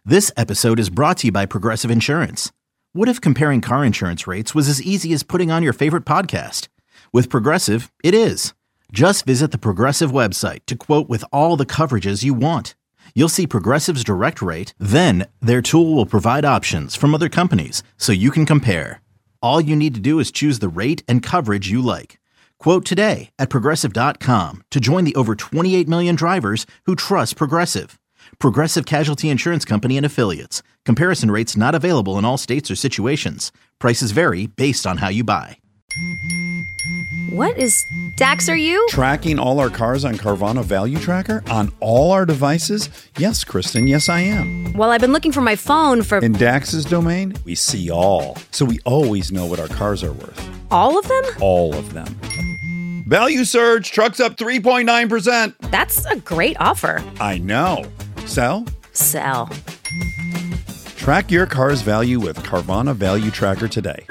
This episode is brought to you by Progressive Insurance. What if comparing car insurance rates was as easy as putting on your favorite podcast? With Progressive, it is. Just visit the Progressive website to quote with all the coverages you want. You'll see Progressive's direct rate, then their tool will provide options from other companies so you can compare. All you need to do is choose the rate and coverage you like. Quote today at Progressive.com to join the over 28 million drivers who trust Progressive. Progressive Casualty Insurance Company and Affiliates. Comparison rates not available in all states or situations. Prices vary based on how you buy. What is... Dax, are you? Tracking all our cars on Carvana Value Tracker on all our devices? Yes, Kristen, yes I am. Well, I've been looking for my phone for... In Dax's domain, we see all. So we always know what our cars are worth. All of them? All of them. Value surge, trucks up 3.9%. That's a great offer. I know. Sell? Sell. Track your car's value with Carvana Value Tracker today.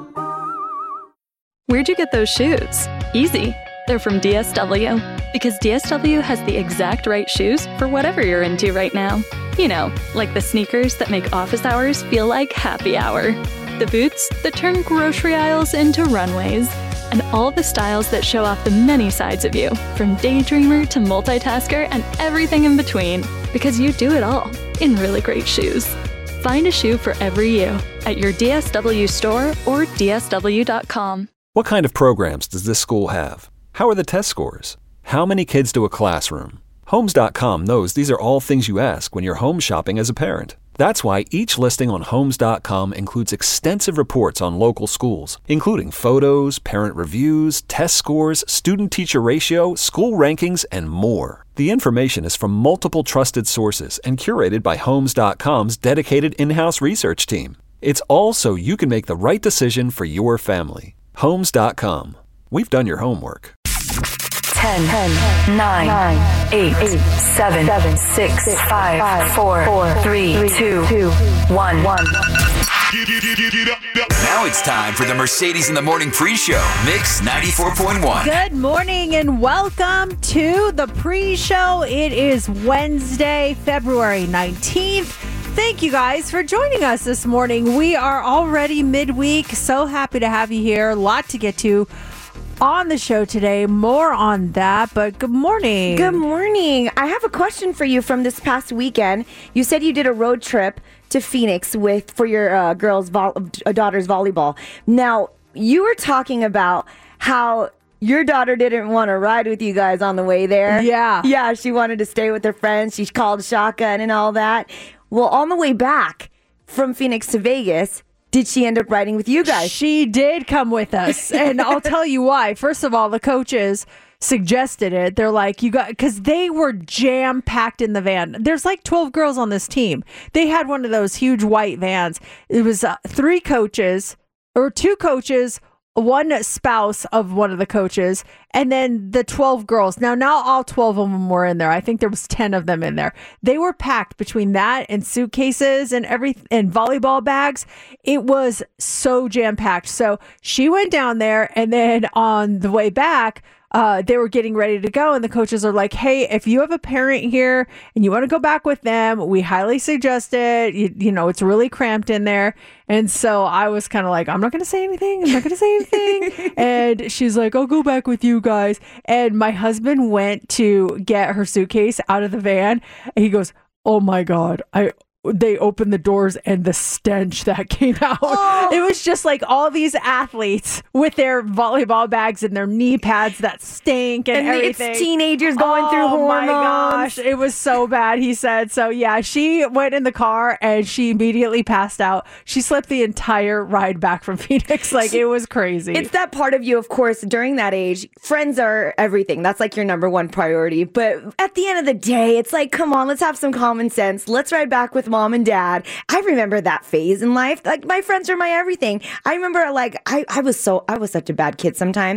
Where'd you get those shoes? Easy. They're from DSW. Because DSW has the exact right shoes for whatever you're into right now. You know, like the sneakers that make office hours feel like happy hour. The boots that turn grocery aisles into runways. And all the styles that show off the many sides of you, from daydreamer to multitasker and everything in between. Because you do it all in really great shoes. Find a shoe for every you at your DSW store or DSW.com. What kind of programs does this school have? How are the test scores? How many kids do a classroom? Homes.com knows these are all things you ask when you're home shopping as a parent. That's why each listing on Homes.com includes extensive reports on local schools, including photos, parent reviews, test scores, student-teacher ratio, school rankings, and more. The information is from multiple trusted sources and curated by Homes.com's dedicated in-house research team. It's all so you can make the right decision for your family. Homes.com. We've done your homework. 10, 9, 8, 7, 6, 5, 4, 3, 2, 1. Now it's time for the Mercedes in the Morning pre-show, Mix 94.1. Good morning and welcome to the pre-show. It is Wednesday, February 19th. Thank you guys for joining us this morning. We are already midweek. So happy to have you here. A lot to get to on the show today. More on that, but good morning. Good morning. I have a question for you from this past weekend. You said you did a road trip to Phoenix for your daughter's volleyball. Now, you were talking about how your daughter didn't want to ride with you guys on the way there. Yeah, she wanted to stay with her friends. She called shotgun and all that. Well, on the way back from Phoenix to Vegas, did she end up riding with you guys? She did come with us, and I'll tell you why. First of all, the coaches suggested it. They're like, because they were jam-packed in the van. There's like 12 girls on this team. They had one of those huge white vans. It was 2 coaches, one spouse of one of the coaches, and then the 12 girls. Now all 12 of them were in there. I think there was 10 of them in there. They were packed between that and suitcases and and volleyball bags. It was so jam-packed. So she went down there, and then on the way back, they were getting ready to go, and the coaches are like, hey, if you have a parent here and you want to go back with them, we highly suggest it. You know, it's really cramped in there. And so I was kind of like, I'm not going to say anything. And she's like, I'll go back with you guys. And my husband went to get her suitcase out of the van, and he goes, oh my God, they opened the doors and the stench that came out. Oh. It was just like all these athletes with their volleyball bags and their knee pads that stink and everything. It's teenagers going through hormones. Oh my gosh. It was so bad, he said. So yeah, she went in the car and she immediately passed out. She slept the entire ride back from Phoenix. Like, it was crazy. It's that part of you, of course, during that age, friends are everything. That's like your number one priority. But at the end of the day, it's like, come on, let's have some common sense. Let's ride back with mom and dad. I remember that phase in life. Like, my friends are my everything. I remember, like, I was such a bad kid sometimes.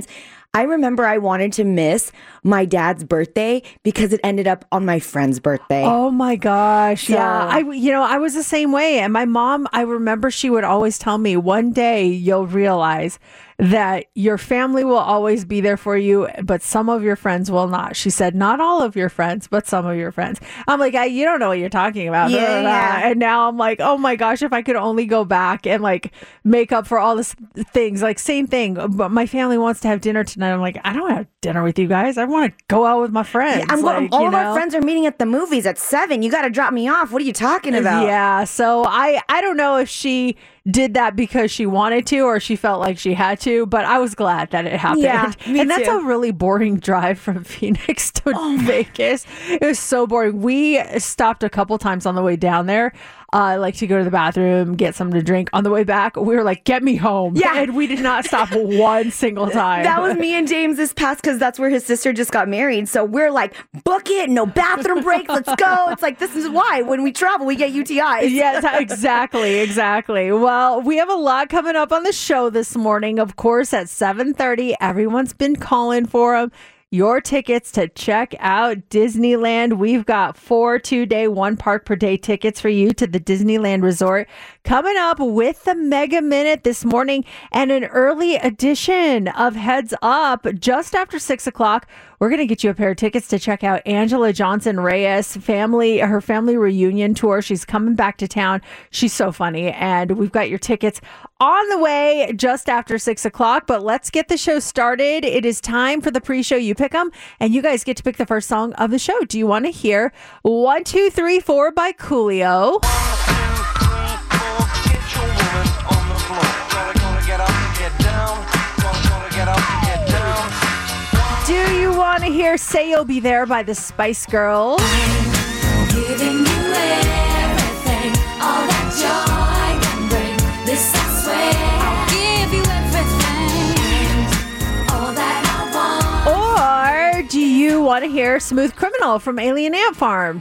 I remember I wanted to miss my dad's birthday because it ended up on my friend's birthday. Oh my gosh. So- Yeah. I was the same way. And my mom, I remember she would always tell me, one day you'll realize that your family will always be there for you, but some of your friends will not. She said, not all of your friends, but some of your friends. I'm like, you don't know what you're talking about. Yeah. And now I'm like, oh my gosh, if I could only go back and like make up for all this things, like same thing. But my family wants to have dinner tonight. I'm like, I don't want to have dinner with you guys. I want to go out with my friends. All of our friends are meeting at the movies at 7. You got to drop me off. What are you talking about? Yeah. So I don't know if she did that because she wanted to or she felt like she had to, but I was glad that it happened. Yeah, me and that's too. a really boring drive from Phoenix to Vegas. It was so boring. We stopped a couple times on the way down there, like to go to the bathroom, get something to drink. On the way back, we were like, get me home. Yeah. And we did not stop one single time. That was me and James this past, because that's where his sister just got married. So we're like, book it, no bathroom break, let's go. It's like, this is why when we travel, we get UTIs. Yes, exactly. Well, we have a lot coming up on the show this morning. Of course, at 7:30, everyone's been calling for them. Your tickets to check out Disneyland. We've got 4 2-day, 1 park per day tickets for you to the Disneyland Resort. Coming up with the Mega Minute this morning and an early edition of Heads Up just after 6 o'clock. We're going to get you a pair of tickets to check out Angela Johnson Reyes her family reunion tour. She's coming back to town. She's so funny. And we've got your tickets on the way just after 6 o'clock. But let's get the show started. It is time for the pre-show. You pick them and you guys get to pick the first song of the show. Do you want to hear 1, 2, 3, 4 by Coolio? Do you want to hear Say You'll Be There by the Spice Girls? Giving you everything, all that joy can bring. This I swear, I'll give you everything, all that I want. Or do you want to hear Smooth Criminal from Alien Ant Farm?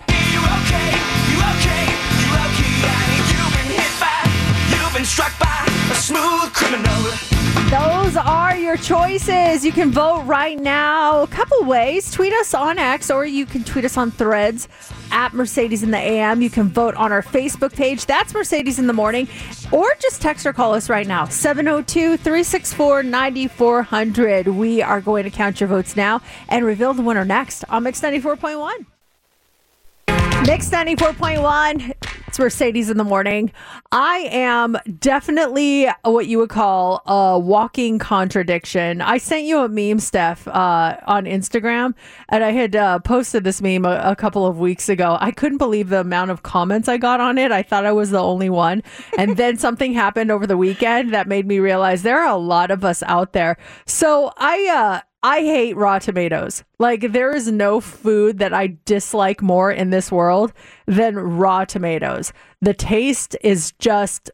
You've been struck by a smooth criminal. Those are your choices. You can vote right now a couple ways. Tweet us on X or you can tweet us on Threads at Mercedes in the AM. You can vote on our Facebook page. That's Mercedes in the Morning. Or just text or call us right now. 702-364-9400. We are going to count your votes now and reveal the winner next on Mix 94.1. Mix 94.1. It's Mercedes in the Morning. I am definitely what you would call a walking contradiction. I sent you a meme, Steph, on Instagram, and I had posted this meme a couple of weeks ago. I couldn't believe the amount of comments I got on it. I thought I was the only one. And then something happened over the weekend that made me realize there are a lot of us out there. So I hate raw tomatoes. Like, there is no food that I dislike more in this world than raw tomatoes. The taste is just,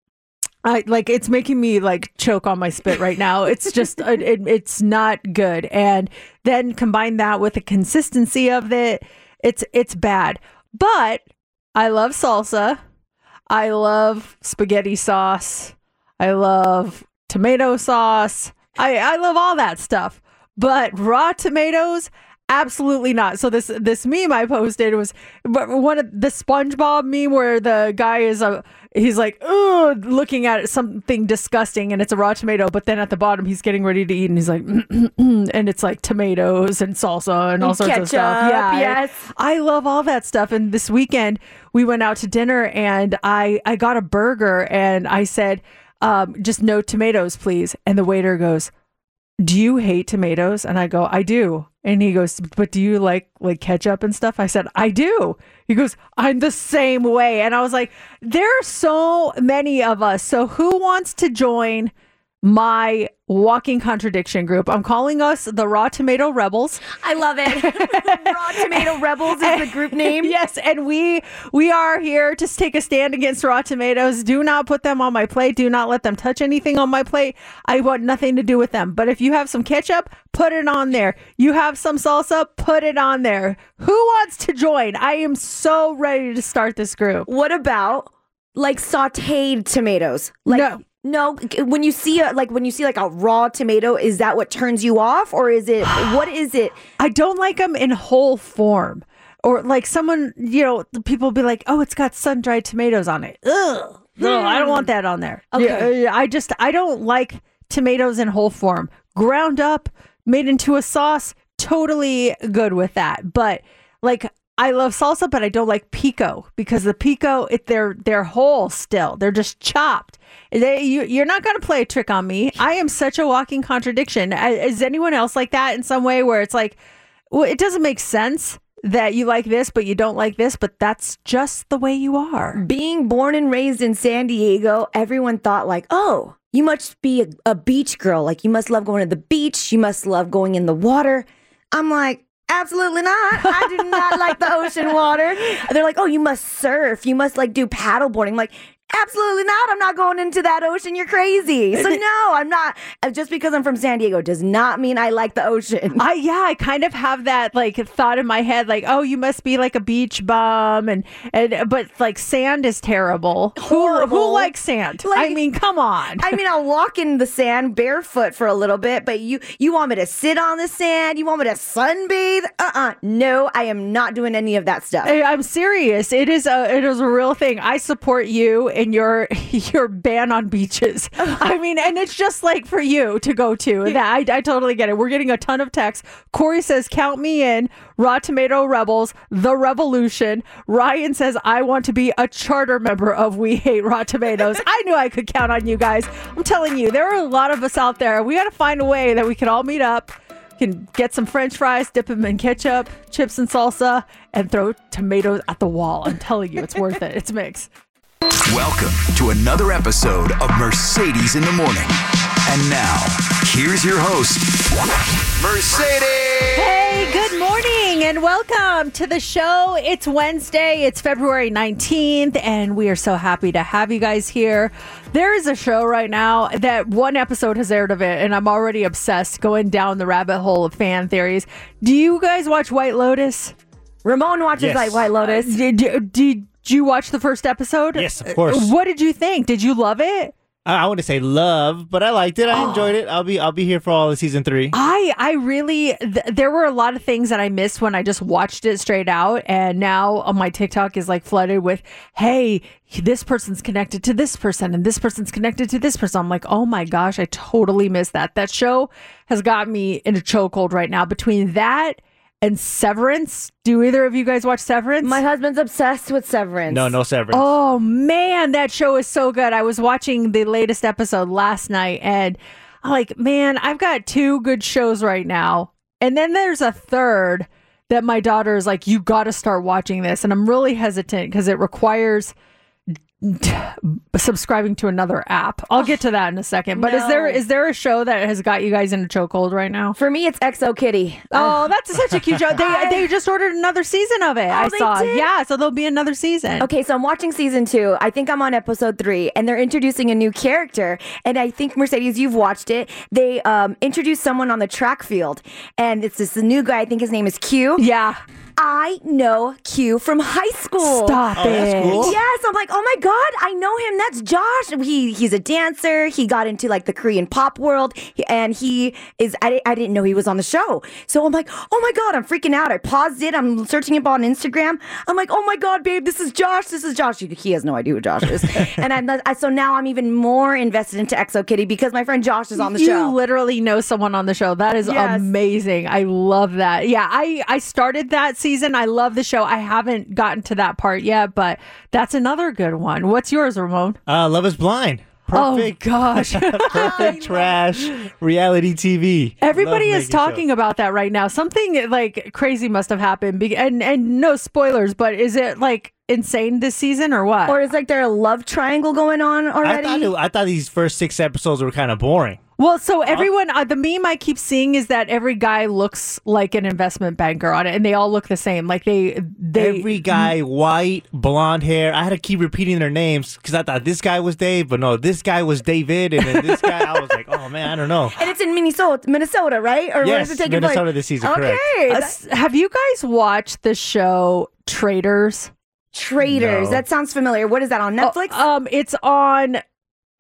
it's making me like choke on my spit right now. It's just, it's not good. And then combine that with the consistency of it, it's bad. But I love salsa. I love spaghetti sauce. I love tomato sauce. I love all that stuff. But raw tomatoes, absolutely not. So this meme I posted was one of the SpongeBob meme where the guy is he's like, ugh, looking at something disgusting and it's a raw tomato, but then at the bottom he's getting ready to eat and he's like, and it's like tomatoes and salsa and all sorts of stuff. Yeah, yes. I love all that stuff. And this weekend we went out to dinner and I got a burger and I said, just no tomatoes, please. And the waiter goes, do you hate tomatoes? And I go, I do. And he goes, but do you like ketchup and stuff? I said, I do. He goes, I'm the same way. And I was like, there are so many of us. So who wants to join my walking contradiction group? I'm calling us the Raw Tomato Rebels. I love it. Raw Tomato Rebels is the group name. Yes, and we are here to take a stand against raw tomatoes. Do not put them on my plate. Do not let them touch anything on my plate. I want nothing to do with them. But if you have some ketchup, put it on there. You have some salsa, put it on there. Who wants to join? I am so ready to start this group. What about like sauteed tomatoes? Like, no. No, when you see a raw tomato, is that what turns you off, or is it what is it? I don't like them in whole form, or like someone, people will be like, "Oh, it's got sun-dried tomatoes on it." Ugh, no, I don't want that on there. Okay. I don't like tomatoes in whole form. Ground up, made into a sauce, totally good with that. But like, I love salsa, but I don't like pico because the pico, they're whole still. They're just chopped. You're not going to play a trick on me. I am such a walking contradiction. Is anyone else like that in some way where it's like, well, it doesn't make sense that you like this, but you don't like this, but that's just the way you are. Being born and raised in San Diego, everyone thought like, oh, you must be a beach girl. Like you must love going to the beach. You must love going in the water. I'm like, absolutely not. I do not like the ocean water. They're like, oh, you must surf. You must like do paddle boarding. I'm like, absolutely not. I'm not going into that ocean. You're crazy. So no, I'm not. Just because I'm from San Diego does not mean I like the ocean. I kind of have that like thought in my head, like, oh, you must be like a beach bum, but like sand is terrible. Who likes sand? Like, I mean, come on. I mean, I'll walk in the sand barefoot for a little bit, but you want me to sit on the sand? You want me to sunbathe? No, I am not doing any of that stuff. I'm serious. It is a real thing. I support you in your ban on beaches. I mean, and it's just like for you to go to. That I totally get it. We're getting a ton of texts. Corey says, count me in. Raw Tomato Rebels, the revolution. Ryan says, I want to be a charter member of We Hate Raw Tomatoes. I knew I could count on you guys. I'm telling you, there are a lot of us out there. We got to find a way that we can all meet up. Can get some French fries, dip them in ketchup, chips and salsa, and throw tomatoes at the wall. I'm telling you, it's worth it. It's mixed. Welcome to another episode of Mercedes in the Morning. And now, here's your host, Mercedes! Hey, good morning and welcome to the show. It's Wednesday. It's February 19th, and we are so happy to have you guys here. There is a show right now that one episode has aired of it, and I'm already obsessed going down the rabbit hole of fan theories. Do you guys watch White Lotus? Ramon watches like White Lotus. Did you watch the first episode? Yes, of course. What did you think? Did you love it? I wouldn't say love, but I liked it. I enjoyed it. I'll be here for all of season 3. I really, there were a lot of things that I missed when I just watched it straight out. And now on my TikTok is like flooded with, hey, this person's connected to this person and this person's connected to this person. I'm like, oh my gosh, I totally missed that. That show has got me in a chokehold right now. Between that and Severance. Do either of you guys watch Severance? My husband's obsessed with Severance. No Severance. Oh man, that show is so good. I was watching the latest episode last night and I'm like, man, I've got 2 good shows right now. And then there's a third that my daughter is like, you got to start watching this. And I'm really hesitant because it requires subscribing to another app. I'll get to that in a second. But is there a show that has got you guys in a chokehold right now? For me, it's XO Kitty. Oh, that's such a cute show. They just ordered another season of it. I saw. Did? Yeah, so there'll be another season. Okay, so I'm watching season 2. I think I'm on episode 3, and they're introducing a new character. And I think, Mercedes, you've watched it. They introduced someone on the track field, and it's this new guy. I think his name is Q. Yeah. I know Q from high school. Stop it. That's cool. Yes, I'm like, oh my God, I know him. That's Josh. He's a dancer. He got into like the Korean pop world, and he is. I didn't know he was on the show. So I'm like, oh my God, I'm freaking out. I paused it. I'm searching him on Instagram. I'm like, oh my God, babe, this is Josh. This is Josh. He has no idea who Josh is. And so now I'm even more invested into XO Kitty because my friend Josh is on the show. You literally know someone on the show. That is amazing. I love that. Yeah, I started that season. I love the show. I haven't gotten to that part yet, but that's another good one. What's yours, Ramon? Love is Blind. Perfect. Oh gosh. Perfect trash reality TV. Everybody is talking about that right now. Something like crazy must have happened. And no spoilers, but is it like insane this season or what? Or is like there a love triangle going on already? I thought these first 6 episodes were kind of boring. Well, so everyone, the meme I keep seeing is that every guy looks like an investment banker on it, and they all look the same. Like they every guy, white, blonde hair. I had to keep repeating their names because I thought this guy was Dave, but no, this guy was David, and then this guy, I was like, oh man, I don't know. And it's in Minnesota, right? Or yes, where is it taking Minnesota place? this season, correct. Okay. Have you guys watched the show Traitors? Traitors. No. That sounds familiar. What is that on Netflix? It's on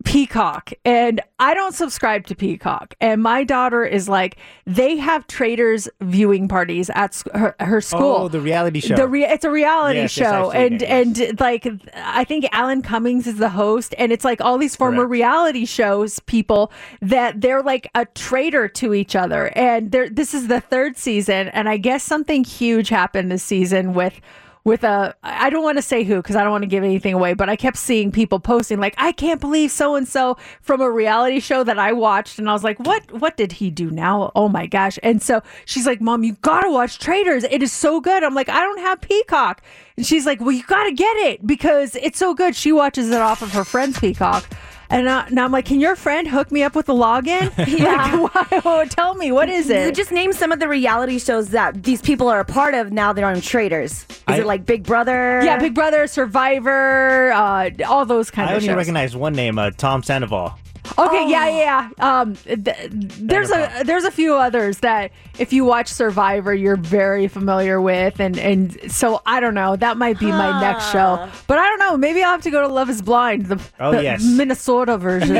Peacock, and I don't subscribe to Peacock, and my daughter is like, they have traders viewing parties at her school. Oh, the reality show. It's a reality Yes, show, I've seen it, and like I think Alan Cummings is the host, and it's like all these former reality shows people that they're like a traitor to each other, and this is the third season, and I guess something huge happened this season with I don't want to say who because I don't want to give anything away, but I kept seeing people posting like, I can't believe so-and-so from a reality show that I watched. And I was like, what did he do now? Oh my gosh. And so she's like, Mom, you got to watch Traitors. It is so good. I'm like, I don't have Peacock. And she's like, well, you got to get it because it's so good. She watches it off of her friend's Peacock. And now I'm like, can your friend hook me up with a login? Yeah. Tell me, what is it? Just name some of the reality shows that these people are a part of now they're on Traitors. Is it like Big Brother? Yeah, Big Brother, Survivor, all those kinds of shows. I only recognize one name, Tom Sandoval. Okay, yeah. There's a few others that if you watch Survivor, you're very familiar with, and so I don't know. That might be my next show, but I don't know. Maybe I'll have to go to Love Is Blind, the Minnesota version.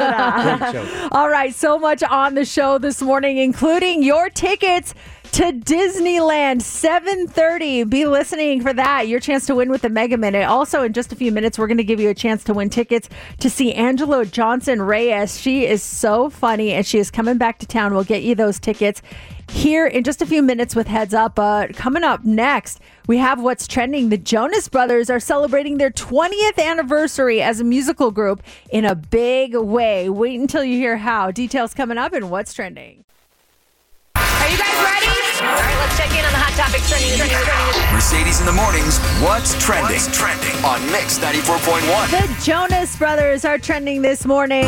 All right, so much on the show this morning, including your tickets to Disneyland, 7:30. Be listening for that. Your chance to win with the Mega Minute. Also, in just a few minutes, we're going to give you a chance to win tickets to see Angela Johnson Reyes. She is so funny, and she is coming back to town. We'll get you those tickets here in just a few minutes with Heads Up. Coming up next, we have what's trending. The Jonas Brothers are celebrating their 20th anniversary as a musical group in a big way. Wait until you hear how. Details coming up in What's Trending. Are you guys ready? All right, let's check in on the hot topics trending. Mercedes in the mornings. What's trending? On Mix 94.1. The Jonas Brothers are trending this morning.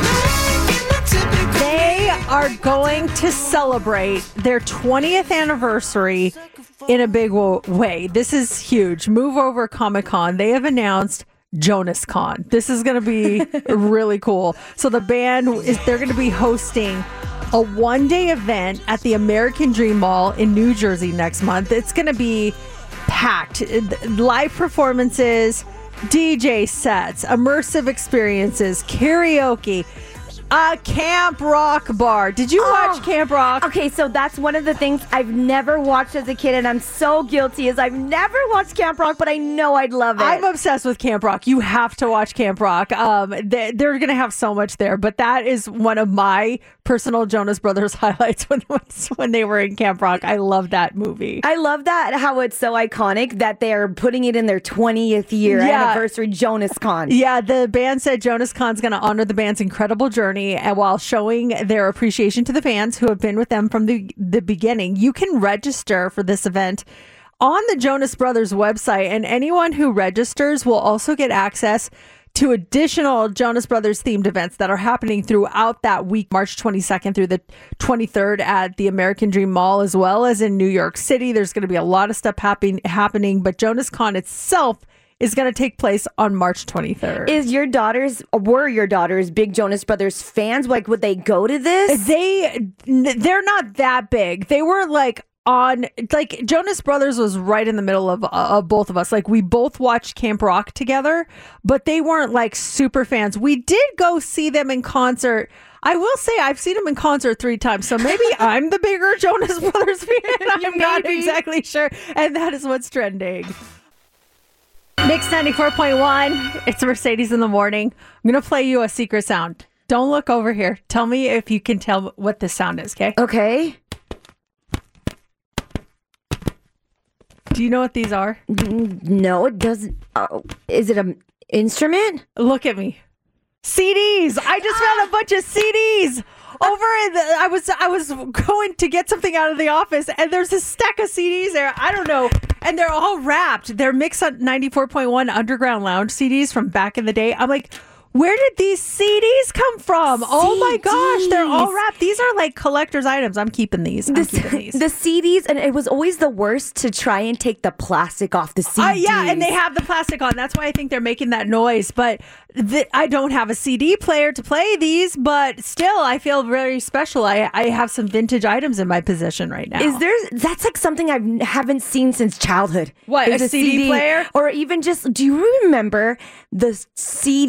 They are going to celebrate their 20th anniversary in a big way. This is huge. Move Over Comic-Con. They have announced Jonas Con. This is going to be really cool. So the band they're going to be hosting a one-day event at the American Dream Mall in New Jersey next month. It's going to be packed. Live performances, DJ sets, immersive experiences, karaoke, a Camp Rock bar. Did you watch Camp Rock? Okay, so that's one of the things I've never watched as a kid, and I'm so guilty, is I've never watched Camp Rock, but I know I'd love it. I'm obsessed with Camp Rock. You have to watch Camp Rock. They're going to have so much there, but that is one of my personal Jonas Brothers highlights when they were in Camp Rock. I love that movie. I love that, how it's so iconic that they're putting it in their 20th year anniversary, Jonas Con. Yeah, the band said Jonas Con's going to honor the band's incredible journey and while showing their appreciation to the fans who have been with them from the beginning. You can register for this event on the Jonas Brothers website, and anyone who registers will also get access to additional Jonas Brothers themed events that are happening throughout that week, March 22nd through the 23rd at the American Dream Mall, as well as in New York City. There's going to be a lot of stuff happening, but Jonas Con itself is going to take place on March 23rd. Were your daughters big Jonas Brothers fans? Like, would they go to this? They're not that big. They were Jonas Brothers was right in the middle of both of us. Like, we both watched Camp Rock together, but they weren't like super fans. We did go see them in concert. I will say I've seen them in concert 3 times, so maybe I'm the bigger Jonas Brothers fan. I'm not exactly sure. And that is what's trending. Mix 94.1. It's Mercedes in the morning. I'm going to play you a secret sound. Don't look over here. Tell me if you can tell what this sound is, okay? Okay. Do you know what these are? No, it doesn't. Is it an instrument? Look at me. CDs. I just found a bunch of CDs. I was going to get something out of the office, and there's a stack of CDs there. I don't know. And they're all wrapped. They're Mix 94.1 Underground Lounge CDs from back in the day. I'm like, where did these CDs come from? Oh my gosh, they're all wrapped. These are like collector's items. I'm keeping these. The CDs, and it was always the worst to try and take the plastic off the CDs. Yeah, and they have the plastic on. That's why I think they're making that noise. But I don't have a CD player to play these, but still, I feel very special. I have some vintage items in my possession right now. That's like something I haven't seen since childhood. What, a CD player? Or even just, do you remember the CD changer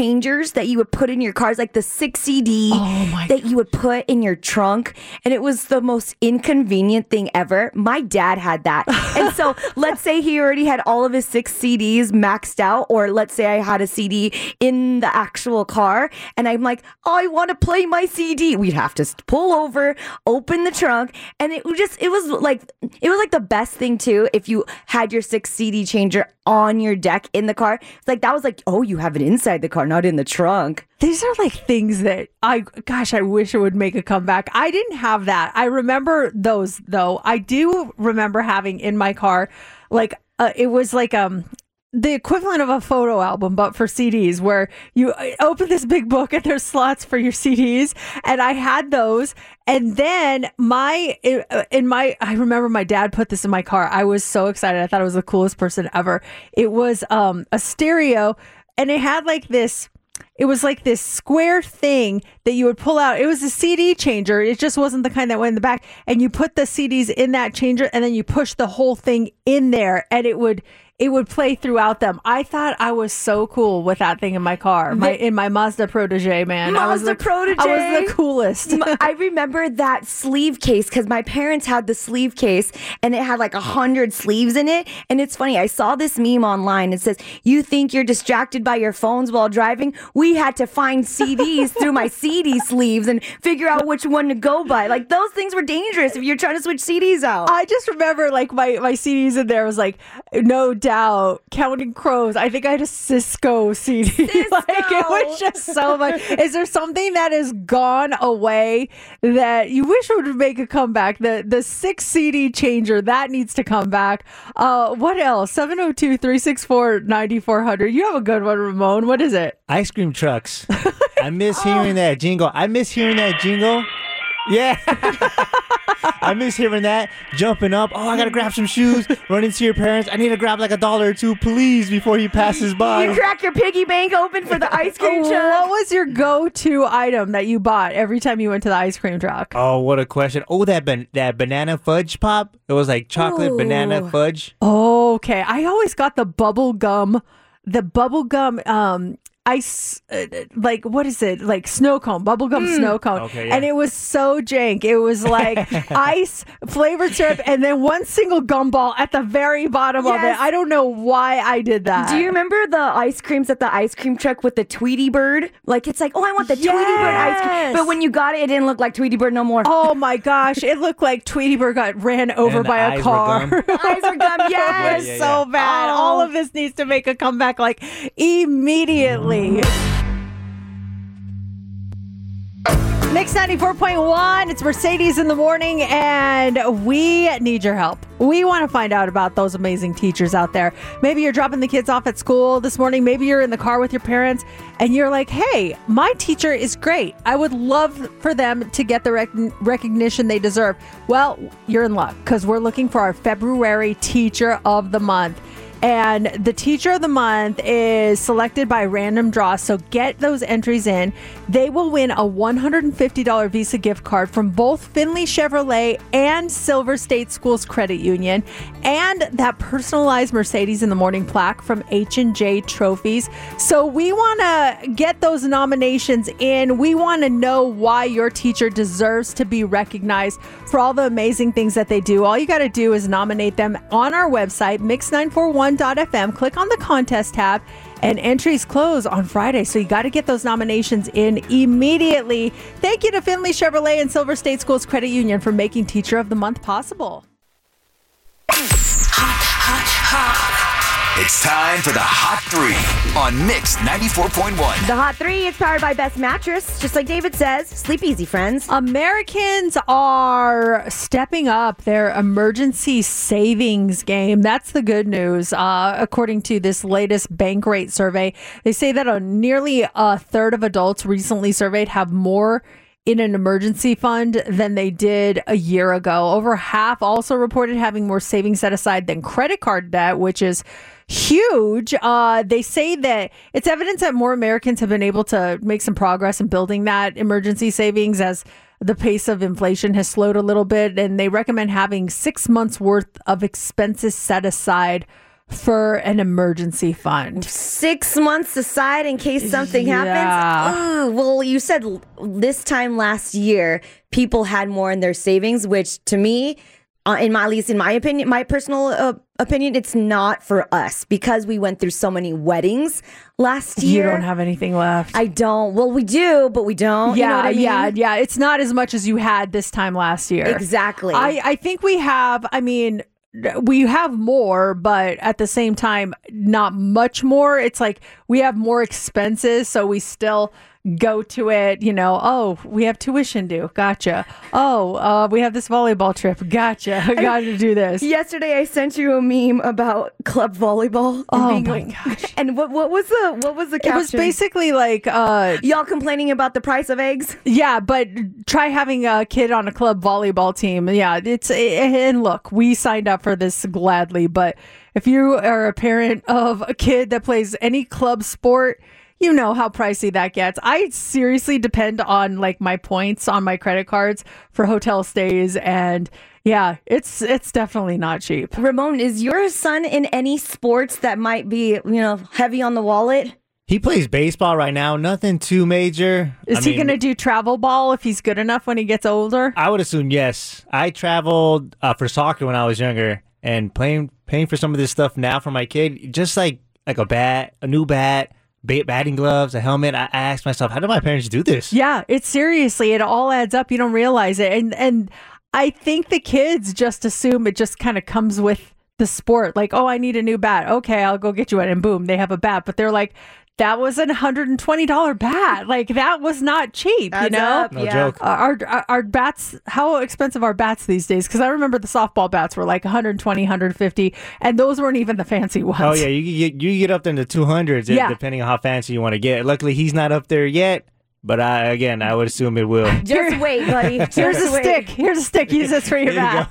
changers that you would put in your cars, like the 6 CD that you would put in your trunk. And it was the most inconvenient thing ever. My dad had that. And so let's say he already had all of his 6 CDs maxed out, or let's say I had a CD in the actual car and I'm like, oh, I want to play my CD. We'd have to pull over, open the trunk, and it was like the best thing too if you had your 6 CD changer on your deck in the car. It's like that was like, oh, you have it inside the car, not in the trunk. These are like things that I wish it would make a comeback. I didn't have that. I remember those though. I do remember having in my car, like it was like the equivalent of a photo album, but for CDs, where you open this big book and there's slots for your CDs. And I had those. And then I remember my dad put this in my car. I was so excited. I thought it was the coolest person ever. It was a stereo, and it had like this. It was like this square thing that you would pull out. It was a CD changer. It just wasn't the kind that went in the back. And you put the CDs in that changer, and then you push the whole thing in there, and it would play throughout them. I thought I was so cool with that thing in my car, in my Mazda Protege, man. Mazda Protege. I was the coolest. I remember that sleeve case because my parents had the sleeve case and it had like 100 sleeves in it. And it's funny, I saw this meme online. It says, you think you're distracted by your phones while driving? We had to find CDs through my CD sleeves and figure out which one to go by. Like, those things were dangerous if you're trying to switch CDs out. I just remember like my CDs in there was like, No Doubt, Counting Crows. I think I had a Cisco CD. Like, it was just so much. Is there something that has gone away that you wish would make a comeback? The 6 CD changer, that needs to come back. What else? 702-364-9400. You have a good one, Ramon. What is it? Ice cream trucks. I miss hearing that jingle. Yeah. I miss hearing that. Jumping up. Oh, I got to grab some shoes. Run into your parents. I need to grab like $1 or $2, please, before he passes by. You crack your piggy bank open for the ice cream truck. What was your go-to item that you bought every time you went to the ice cream truck? Oh, what a question. Oh, that banana fudge pop. It was like chocolate banana fudge. Oh, okay. I always got the bubble gum ice, like, what is it? Like snow cone, bubblegum snow cone. Okay, yeah. And it was so jank. It was like ice, flavored syrup, and then one single gumball at the very bottom of it. I don't know why I did that. Do you remember the ice creams at the ice cream truck with the Tweety Bird? Like, it's like, oh, I want the Tweety Bird ice cream. But when you got it, it didn't look like Tweety Bird no more. Oh my gosh. It looked like Tweety Bird got ran over by a car. Eyes are gum. Yes. Yeah, so bad. Oh. All of this needs to make a comeback like immediately. Mix 94.1, it's Mercedes in the morning, and we need your help. We want to find out about those amazing teachers out there. Maybe you're dropping the kids off at school this morning. Maybe you're in the car with your parents, and you're like, hey, my teacher is great. I would love for them to get the recognition they deserve. Well, you're in luck, because we're looking for our February Teacher of the Month. And the Teacher of the Month is selected by random draw. So get those entries in. They will win a $150 Visa gift card from both Findlay Chevrolet and Silver State Schools Credit Union, and that personalized Mercedes in the Morning plaque from H&J Trophies. So we want to get those nominations in. We want to know why your teacher deserves to be recognized for all the amazing things that they do. All you got to do is nominate them on our website, Mix941.fm. Click on the contest tab, and entries close on Friday. So you got to get those nominations in immediately. Thank you to Findlay Chevrolet and Silver State Schools Credit Union for making Teacher of the Month possible. It's time for the Hot 3 on Mix 94.1. The Hot 3 is powered by Best Mattress. Just like David says, sleep easy, friends. Americans are stepping up their emergency savings game. That's the good news. According to this latest Bankrate survey, they say that nearly a third of adults recently surveyed have more in an emergency fund than they did a year ago. Over half also reported having more savings set aside than credit card debt, which is huge. They say that it's evidence that more Americans have been able to make some progress in building that emergency savings as the pace of inflation has slowed a little bit, and they recommend having 6 months worth of expenses set aside for an emergency fund. 6 months aside in case something happens. Ooh, well, you said this time last year, people had more in their savings, which to me, at least in my opinion, my personal opinion, it's not for us because we went through so many weddings last year. You don't have anything left. I don't. Well, we do, but we don't. Yeah, you know what I mean? yeah. It's not as much as you had this time last year. Exactly. I think we have, we have more, but at the same time, not much more. It's like we have more expenses, so we still go to it, oh, we have tuition due. Gotcha. Oh, we have this volleyball trip. Gotcha. Got to do this. Yesterday, I sent you a meme about club volleyball. Oh my gosh. And what was the caption? It was basically like y'all complaining about the price of eggs. Yeah, but try having a kid on a club volleyball team. Yeah, and look, we signed up for this gladly, but if you are a parent of a kid that plays any club sport, you know how pricey that gets. I seriously depend on like my points on my credit cards for hotel stays, and yeah, it's definitely not cheap. Ramon, is your son in any sports that might be, heavy on the wallet? He plays baseball right now. Nothing too major. Is he going to do travel ball if he's good enough when he gets older? I would assume yes. I traveled for soccer when I was younger, and paying for some of this stuff now for my kid, just like a bat, a new bat, batting gloves, a helmet. I asked myself, how do my parents do this? Yeah, it all adds up. You don't realize it. And I think the kids just assume it just kind of comes with the sport. Like, oh, I need a new bat. Okay, I'll go get you one. And boom, they have a bat. But they're like, that was a $120 bat. Like, that was not cheap, Adds up, No joke. Our bats, how expensive are bats these days? Because I remember the softball bats were like $120, $150, and those weren't even the fancy ones. Oh, yeah, you get up in the 200s, depending on how fancy you want to get. Luckily, he's not up there yet. But I would assume it will. Just wait, buddy. Here's a stick. Here's a stick. Use this for your bat.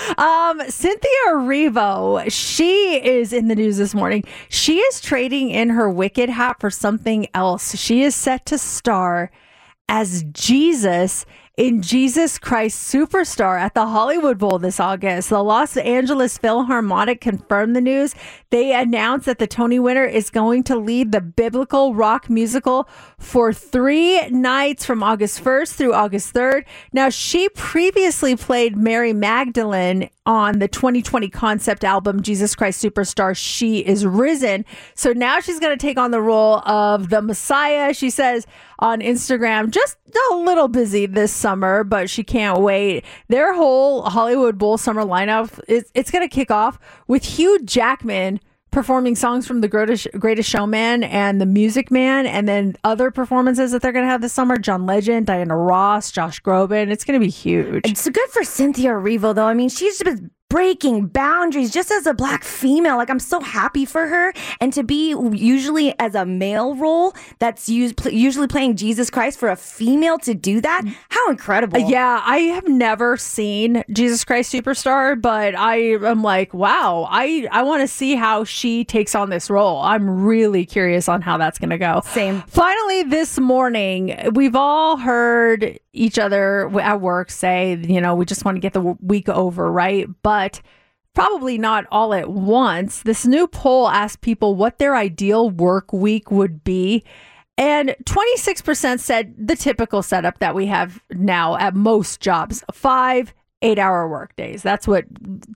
Cynthia Erivo, she is in the news this morning. She is trading in her Wicked hat for something else. She is set to star as Jesus in Jesus Christ Superstar at the Hollywood Bowl this August. The Los Angeles Philharmonic confirmed the news. They announced that the Tony winner is going to lead the biblical rock musical for 3 nights from August 1st through August 3rd. Now, she previously played Mary Magdalene on the 2020 concept album, Jesus Christ Superstar, She is Risen. So now she's going to take on the role of the Messiah. She says on Instagram, just a little busy this summer, but she can't wait. Their whole Hollywood Bowl summer lineup, it's going to kick off with Hugh Jackman performing songs from The Greatest Showman and The Music Man, and then other performances that they're going to have this summer, John Legend, Diana Ross, Josh Groban. It's going to be huge. It's good for Cynthia Erivo, though. I mean, she's just breaking boundaries just as a Black female. Like, I'm so happy for her. And to be usually as a male role that's usually playing Jesus Christ, for a female to do that, how incredible. Yeah, I have never seen Jesus Christ Superstar, but I am like, wow, I want to see how she takes on this role. I'm really curious on how that's going to go. Same. Finally, this morning, we've all heard each other at work say, we just want to get the week over, right? But probably not all at once. This new poll asked people what their ideal work week would be. And 26% said the typical setup that we have now at most jobs, 5 8-hour work days. That's what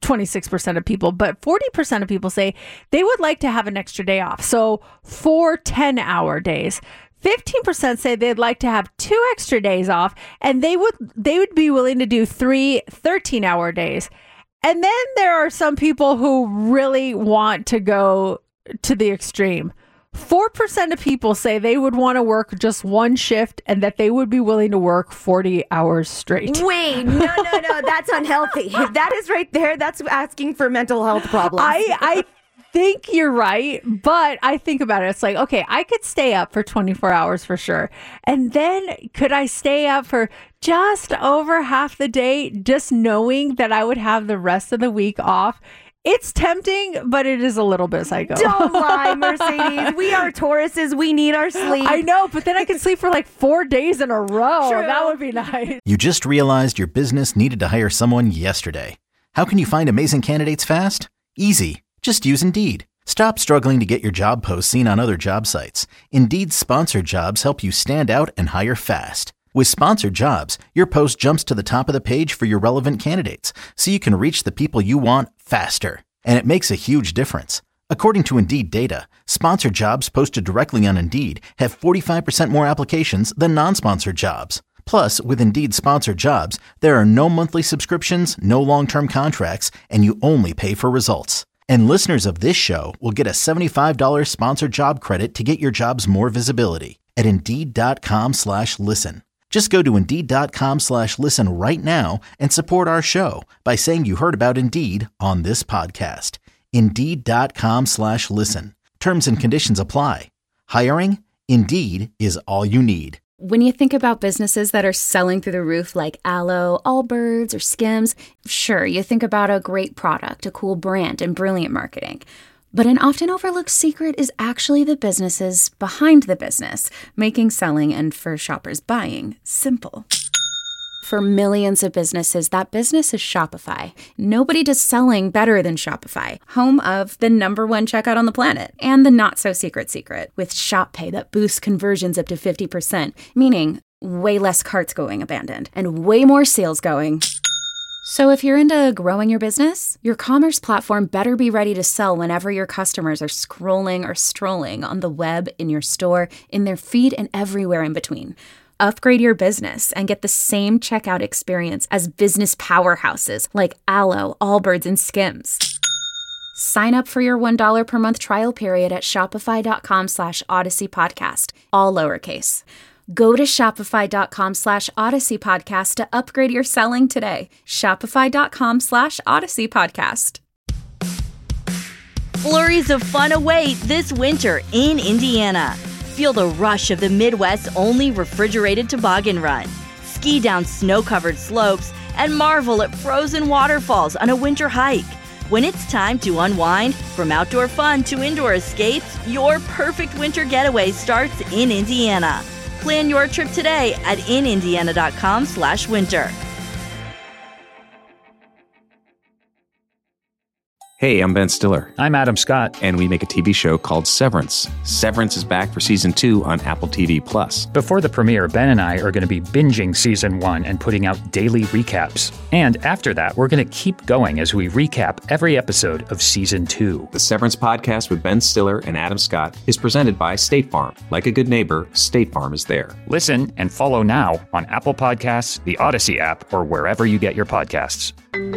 26% of people, but 40% of people say they would like to have an extra day off. So 4 10-hour days. 15% say they'd like to have 2 extra days off, and they would be willing to do 3 13-hour days. And then there are some people who really want to go to the extreme. 4% of people say they would want to work just 1 shift and that they would be willing to work 40 hours straight. Wait, no. That's unhealthy. That is right there. That's asking for mental health problems. I think you're right, but I think about it. It's like, okay, I could stay up for 24 hours for sure. And then could I stay up for just over half the day, just knowing that I would have the rest of the week off? It's tempting, but it is a little bit psycho. Don't lie, Mercedes. We are Tauruses. We need our sleep. I know, but then I could sleep for like 4 days in a row. True. That would be nice. You just realized your business needed to hire someone yesterday. How can you find amazing candidates fast? Easy. Just use Indeed. Stop struggling to get your job posts seen on other job sites. Indeed's sponsored jobs help you stand out and hire fast. With sponsored jobs, your post jumps to the top of the page for your relevant candidates, so you can reach the people you want faster. And it makes a huge difference. According to Indeed data, sponsored jobs posted directly on Indeed have 45% more applications than non-sponsored jobs. Plus, with Indeed sponsored jobs, there are no monthly subscriptions, no long-term contracts, and you only pay for results. And listeners of this show will get a $75 sponsored job credit to get your jobs more visibility at Indeed.com/listen. Just go to Indeed.com/listen right now and support our show by saying you heard about Indeed on this podcast. Indeed.com/listen. Terms and conditions apply. Hiring? Indeed is all you need. When you think about businesses that are selling through the roof like Aloe, Allbirds, or Skims, sure, you think about a great product, a cool brand, and brilliant marketing. But an often overlooked secret is actually the businesses behind the business, making selling and for shoppers buying simple. For millions of businesses, that business is Shopify. Nobody does selling better than Shopify, home of the #1 checkout on the planet and the not-so-secret secret with Shop Pay that boosts conversions up to 50%, meaning way less carts going abandoned and way more sales going. So if you're into growing your business, your commerce platform better be ready to sell whenever your customers are scrolling or strolling on the web, in your store, in their feed, and everywhere in between. Upgrade your business and get the same checkout experience as business powerhouses like Aloe, Allbirds, and Skims. Sign up for your $1 per month trial period at shopify.com/Odyssey Podcast, all lowercase. Go to shopify.com/Odyssey Podcast to upgrade your selling today. Shopify.com/Odyssey Podcast. Flurries of fun await this winter in Indiana. Feel the rush of the Midwest's only refrigerated toboggan run. Ski down snow-covered slopes and marvel at frozen waterfalls on a winter hike. When it's time to unwind, from outdoor fun to indoor escapes, your perfect winter getaway starts in Indiana. Plan your trip today at inindiana.com/winter. Hey, I'm Ben Stiller. I'm Adam Scott. And we make a TV show called Severance. Severance is back for season 2 on Apple TV+. Before the premiere, Ben and I are going to be binging season 1 and putting out daily recaps. And after that, we're going to keep going as we recap every episode of season 2. The Severance podcast with Ben Stiller and Adam Scott is presented by State Farm. Like a good neighbor, State Farm is there. Listen and follow now on Apple Podcasts, the Odyssey app, or wherever you get your podcasts.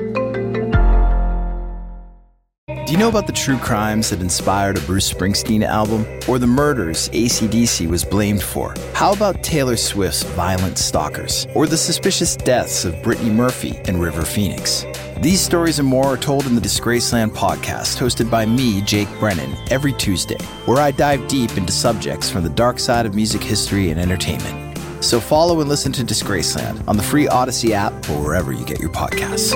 Do you know about the true crimes that inspired a Bruce Springsteen album? Or the murders AC/DC was blamed for? How about Taylor Swift's Violent Stalkers? Or the suspicious deaths of Brittany Murphy and River Phoenix? These stories and more are told in the Disgraceland podcast, hosted by me, Jake Brennan, every Tuesday, where I dive deep into subjects from the dark side of music history and entertainment. So follow and listen to Disgraceland on the free Odyssey app or wherever you get your podcasts.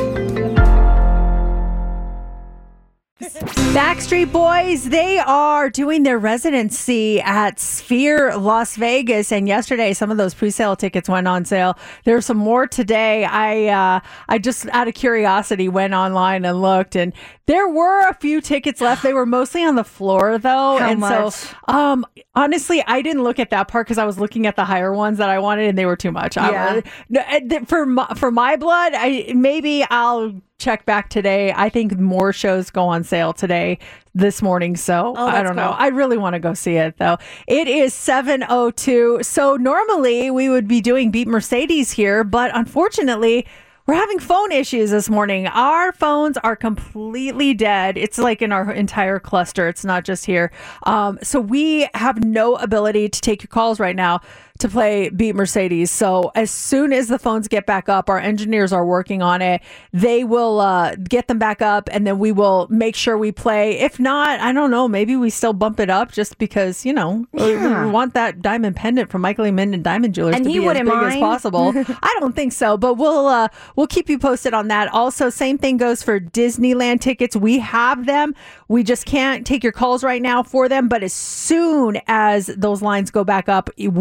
Backstreet Boys, they are doing their residency at Sphere Las Vegas, and yesterday some of those pre-sale tickets went on sale. There's some more today. I just out of curiosity went online and looked, and there were a few tickets left. They were mostly on the floor though. How and much? So honestly, I didn't look at that part because I was looking at the higher ones that I wanted, and they were too much. Yeah. For my blood, maybe I'll check back today. I think more shows go on sale today, this morning. So I don't know. I really want to go see it though. It is 7:02. So normally we would be doing Beat Mercedes here, but unfortunately we're having phone issues this morning. Our phones are completely dead. It's like in our entire cluster. It's not just here. So we have no ability to take your calls right now to play Beat Mercedes. So as soon as the phones get back up, our engineers are working on it. They will get them back up, and then we will make sure we play. If not, I don't know, maybe we still bump it up just because, we want that diamond pendant from Michael E. Minden Diamond Jewelers And to he be as wouldn't big as mind. possible. I don't think so, but we'll keep you posted on that. Also, same thing goes for Disneyland tickets. We have them. We just can't take your calls right now for them, but as soon as those lines go back up, we will let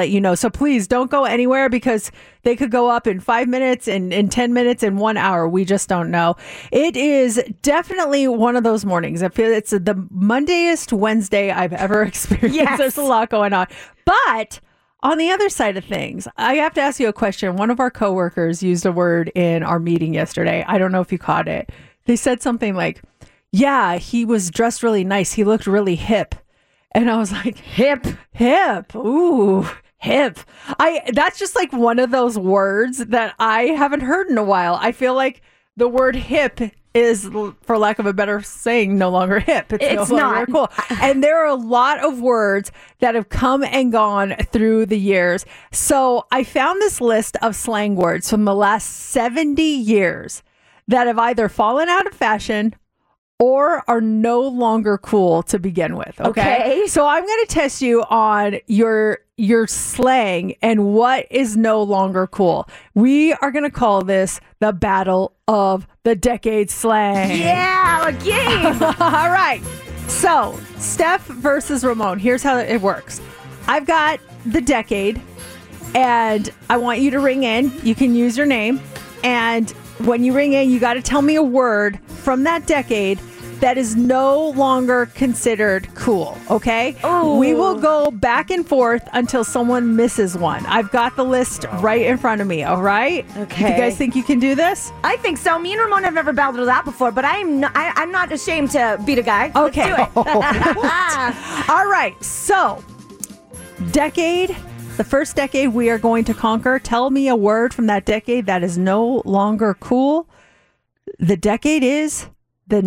let you know. So please don't go anywhere because they could go up in 5 minutes, in 10 minutes, in 1 hour. We just don't know. It is definitely one of those mornings. I feel it's the Mondayest Wednesday I've ever experienced. Yes. There's a lot going on. But on the other side of things, I have to ask you a question. One of our coworkers used a word in our meeting yesterday. I don't know if you caught it. They said something like, yeah, he was dressed really nice. He looked really hip. And I was like, hip. Ooh, hip. That's just like one of those words that I haven't heard in a while. I feel like the word hip is, for lack of a better saying, no longer hip. It's no longer cool. And there are a lot of words that have come and gone through the years. So I found this list of slang words from the last 70 years that have either fallen out of fashion or are no longer cool to begin with. Okay. So I'm going to test you on your slang and what is no longer cool. We are going to call this the Battle of the Decade Slang. Yeah, a game. All right. So Steph versus Ramon. Here's how it works. I've got the decade and I want you to ring in. You can use your name. And when you ring in, you got to tell me a word from that decade that is no longer considered cool, okay? Ooh. We will go back and forth until someone misses one. I've got the list right in front of me, all right? Okay. You guys think you can do this? I think so. Me and Ramon have never battled that before, but I'm not ashamed to beat a guy. Okay. Let's do it. All right, so decade, the first decade we are going to conquer. Tell me a word from that decade that is no longer cool. The decade is the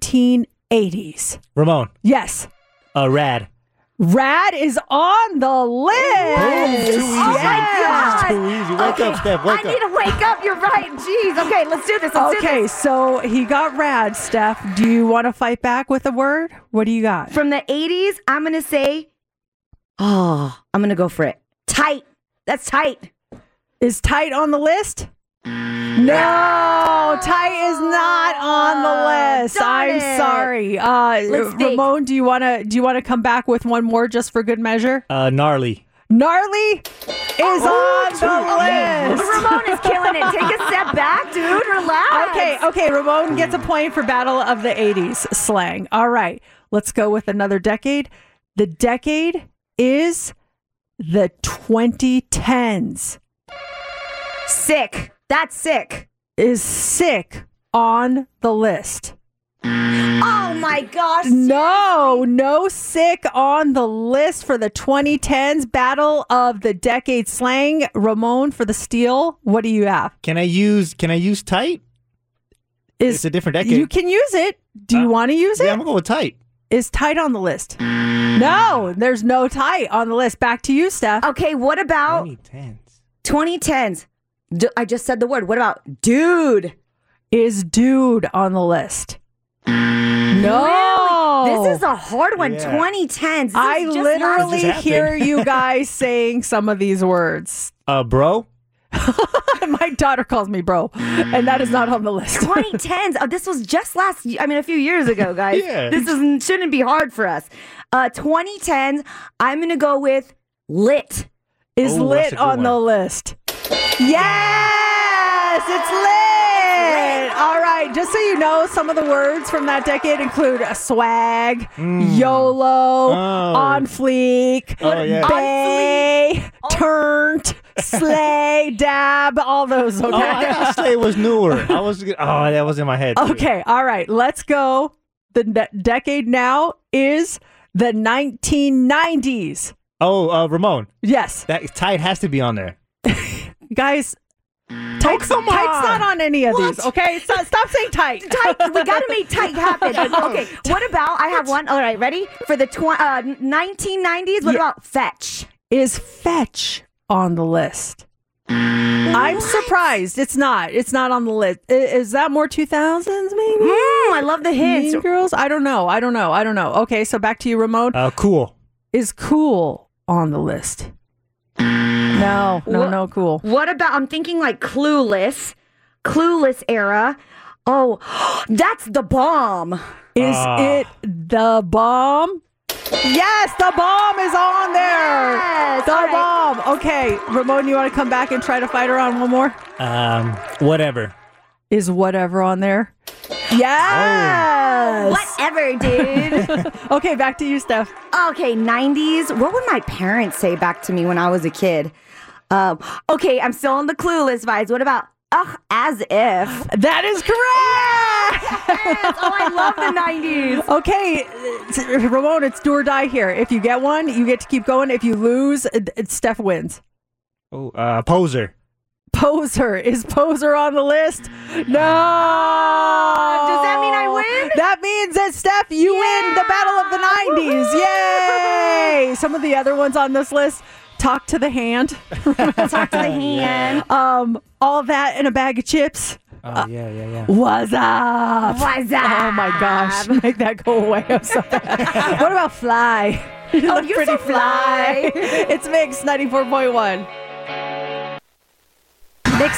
1980s. Ramon. Yes. Rad. Rad is on the list. Oh my God. Too easy. Wake up, Steph. Wake I need to wake up. You're right. Jeez. Okay, let's do this. Let's do Okay, this. so he got rad, Steph. Do you want to fight back with a word? What do you got? From the 80s, I'm going to say, I'm going to go for it. Tight. That's tight. Is tight on the list? No, tight is not on the list. Darn I'm it. sorry. Let's think. Ramon, do you want to come back with one more just for good measure? Gnarly. Gnarly is on the list. Ramon is killing it. Take a step back, dude. Relax. Okay. Ramon gets a point for Battle of the 80s slang. All right, let's go with another decade. The decade is the 2010s. Sick. That's sick. Is sick on the list. Oh my gosh. No sick on the list for the 2010s Battle of the Decade slang. Ramon for the steal. What do you have? Can I use tight? It's a different decade. You can use it. Do you want to use it? Yeah, I'm going to go with tight. Is tight on the list? No, there's no tight on the list. Back to you, Steph. Okay, what about 2010s? I just said the word. What about dude? Is dude on the list? No. Really? This is a hard one. Yeah. 2010s. This I is just literally happened. hear you guys saying some of these words. Bro? My daughter calls me bro, and that is not on the list. 2010s. Oh, this was just a few years ago, guys. Yeah. This shouldn't be hard for us. 2010s. I'm gonna go with lit. Is Oh, that's lit a good on one. the list? Yes, it's lit. All right, just so you know, some of the words from that decade include a swag, YOLO, on fleek, bay, turnt, slay, dab, all those. Okay. Oh, I thought Slay was newer. That was in my head. too. Okay, all right, let's go. The decade now is the 1990s. Oh, Ramon. Yes. That tight has to be on there. Guys, tight's not on any of these, okay? Stop saying tight. Tight. We got to make tight happen. Okay, what about, I have one. All right, ready? For the 1990s, what about fetch? Is fetch on the list? I'm surprised. It's not. It's not on the list. Is that more 2000s maybe? I love the hints. Mean Girls? I don't know. Okay, so back to you, Ramon. Cool. Is cool on the list? No, cool. What about, I'm thinking like Clueless era. Oh, that's the bomb. Is it the bomb? Yes, the bomb is on there. Yes. The All right. bomb. Okay, Ramon, you want to come back and try to fight her on one more? Whatever. Is whatever on there? Yes! Whatever, dude. Okay, back to you, Steph. Okay, 90s. What would my parents say back to me when I was a kid? Okay, I'm still on the Clueless vibes. What about, as if? That is correct! Yes! Oh, I love the 90s. Okay, Ramon, it's do or die here. If you get one, you get to keep going. If you lose, Steph wins. Oh, Poser. Poser. Is Poser on the list? No. Does that mean I win? That means that, Steph, you win the Battle of the 90s. Yay! Some of the other ones on this list, Talk to the Hand. Talk to the Hand. All of that in a bag of chips. Oh, yeah. What's up? What's up? Oh, my gosh. Make that go away. I'm sorry. What about Fly? Oh, you're pretty so fly. It's Mix 94.1. Mix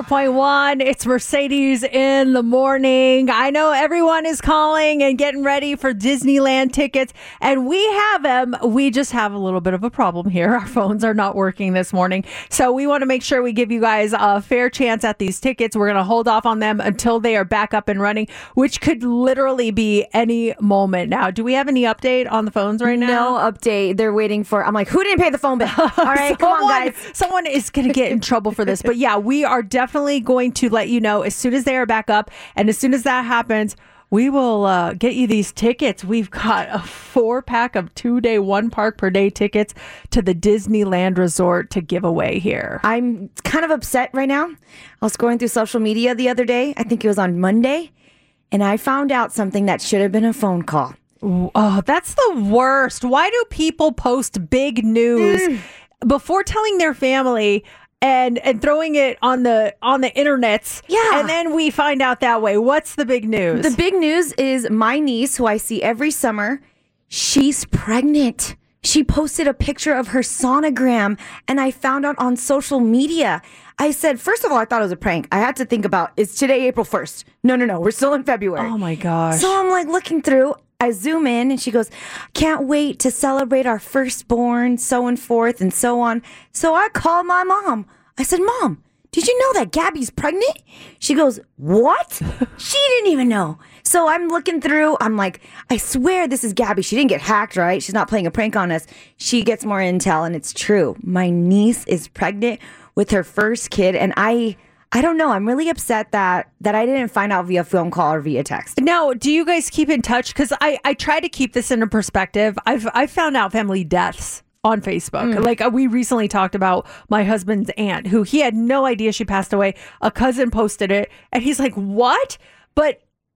94.1. It's Mercedes in the morning. I know everyone is calling and getting ready for Disneyland tickets, and we have them. We just have a little bit of a problem here. Our phones are not working this morning, so we want to make sure we give you guys a fair chance at these tickets. We're going to hold off on them until they are back up and running, which could literally be any moment now. Do we have any update on the phones right now? No update. They're waiting for, I'm like, who didn't pay the phone bill? All right, come on, guys. Someone is going to get in trouble for this, but yeah, we are definitely going to let you know as soon as they are back up. And as soon as that happens, we will get you these tickets. We've got a 4-pack of 2-day, 1 park per day tickets to the Disneyland Resort to give away here. I'm kind of upset right now. I was going through social media the other day. I think it was on Monday. And I found out something that should have been a phone call. Oh, that's the worst. Why do people post big news before telling their family and throwing it on the internets? Yeah. And then we find out that way. What's the big news? The big news is my niece, who I see every summer, she's pregnant. She posted a picture of her sonogram, and I found out on social media. I said, first of all, I thought it was a prank. I had to think about, is today April 1st? No, we're still in February. Oh my gosh. So I'm like looking through. I zoom in and she goes, can't wait to celebrate our firstborn, so and forth and so on. So I called my mom. I said, Mom, did you know that Gabby's pregnant? She goes, what? She didn't even know. So I'm looking through. I'm like, I swear this is Gabby. She didn't get hacked, right? She's not playing a prank on us. She gets more intel, and it's true. My niece is pregnant with her first kid, and I don't know. I'm really upset that I didn't find out via phone call or via text. Now, do you guys keep in touch? Because I try to keep this into perspective. I've found out family deaths on Facebook. Like we recently talked about my husband's aunt, who he had no idea she passed away. A cousin posted it, and he's like, what? But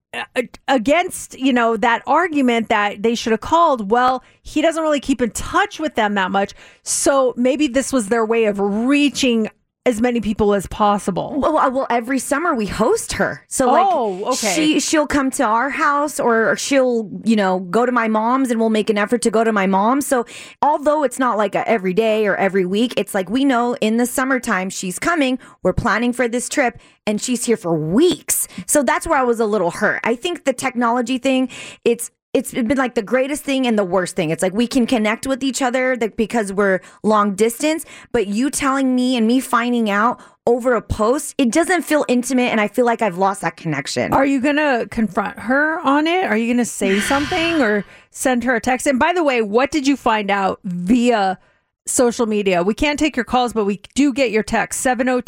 against, that argument that they should have called, well, he doesn't really keep in touch with them that much. So maybe this was their way of reaching as many people as possible. Well, every summer we host her. So she'll come to our house, or she'll, go to my mom's, and we'll make an effort to go to my mom. So although it's not like a every day or every week, it's like we know in the summertime she's coming, we're planning for this trip, and she's here for weeks. So that's where I was a little hurt. I think the technology thing, it's been like the greatest thing and the worst thing. It's like we can connect with each other because we're long distance, but you telling me and me finding out over a post, it doesn't feel intimate, and I feel like I've lost that connection. Are you going to confront her on it? Are you going to say something or send her a text? And by the way, what did you find out via social media? We can't take your calls, but we do get your text,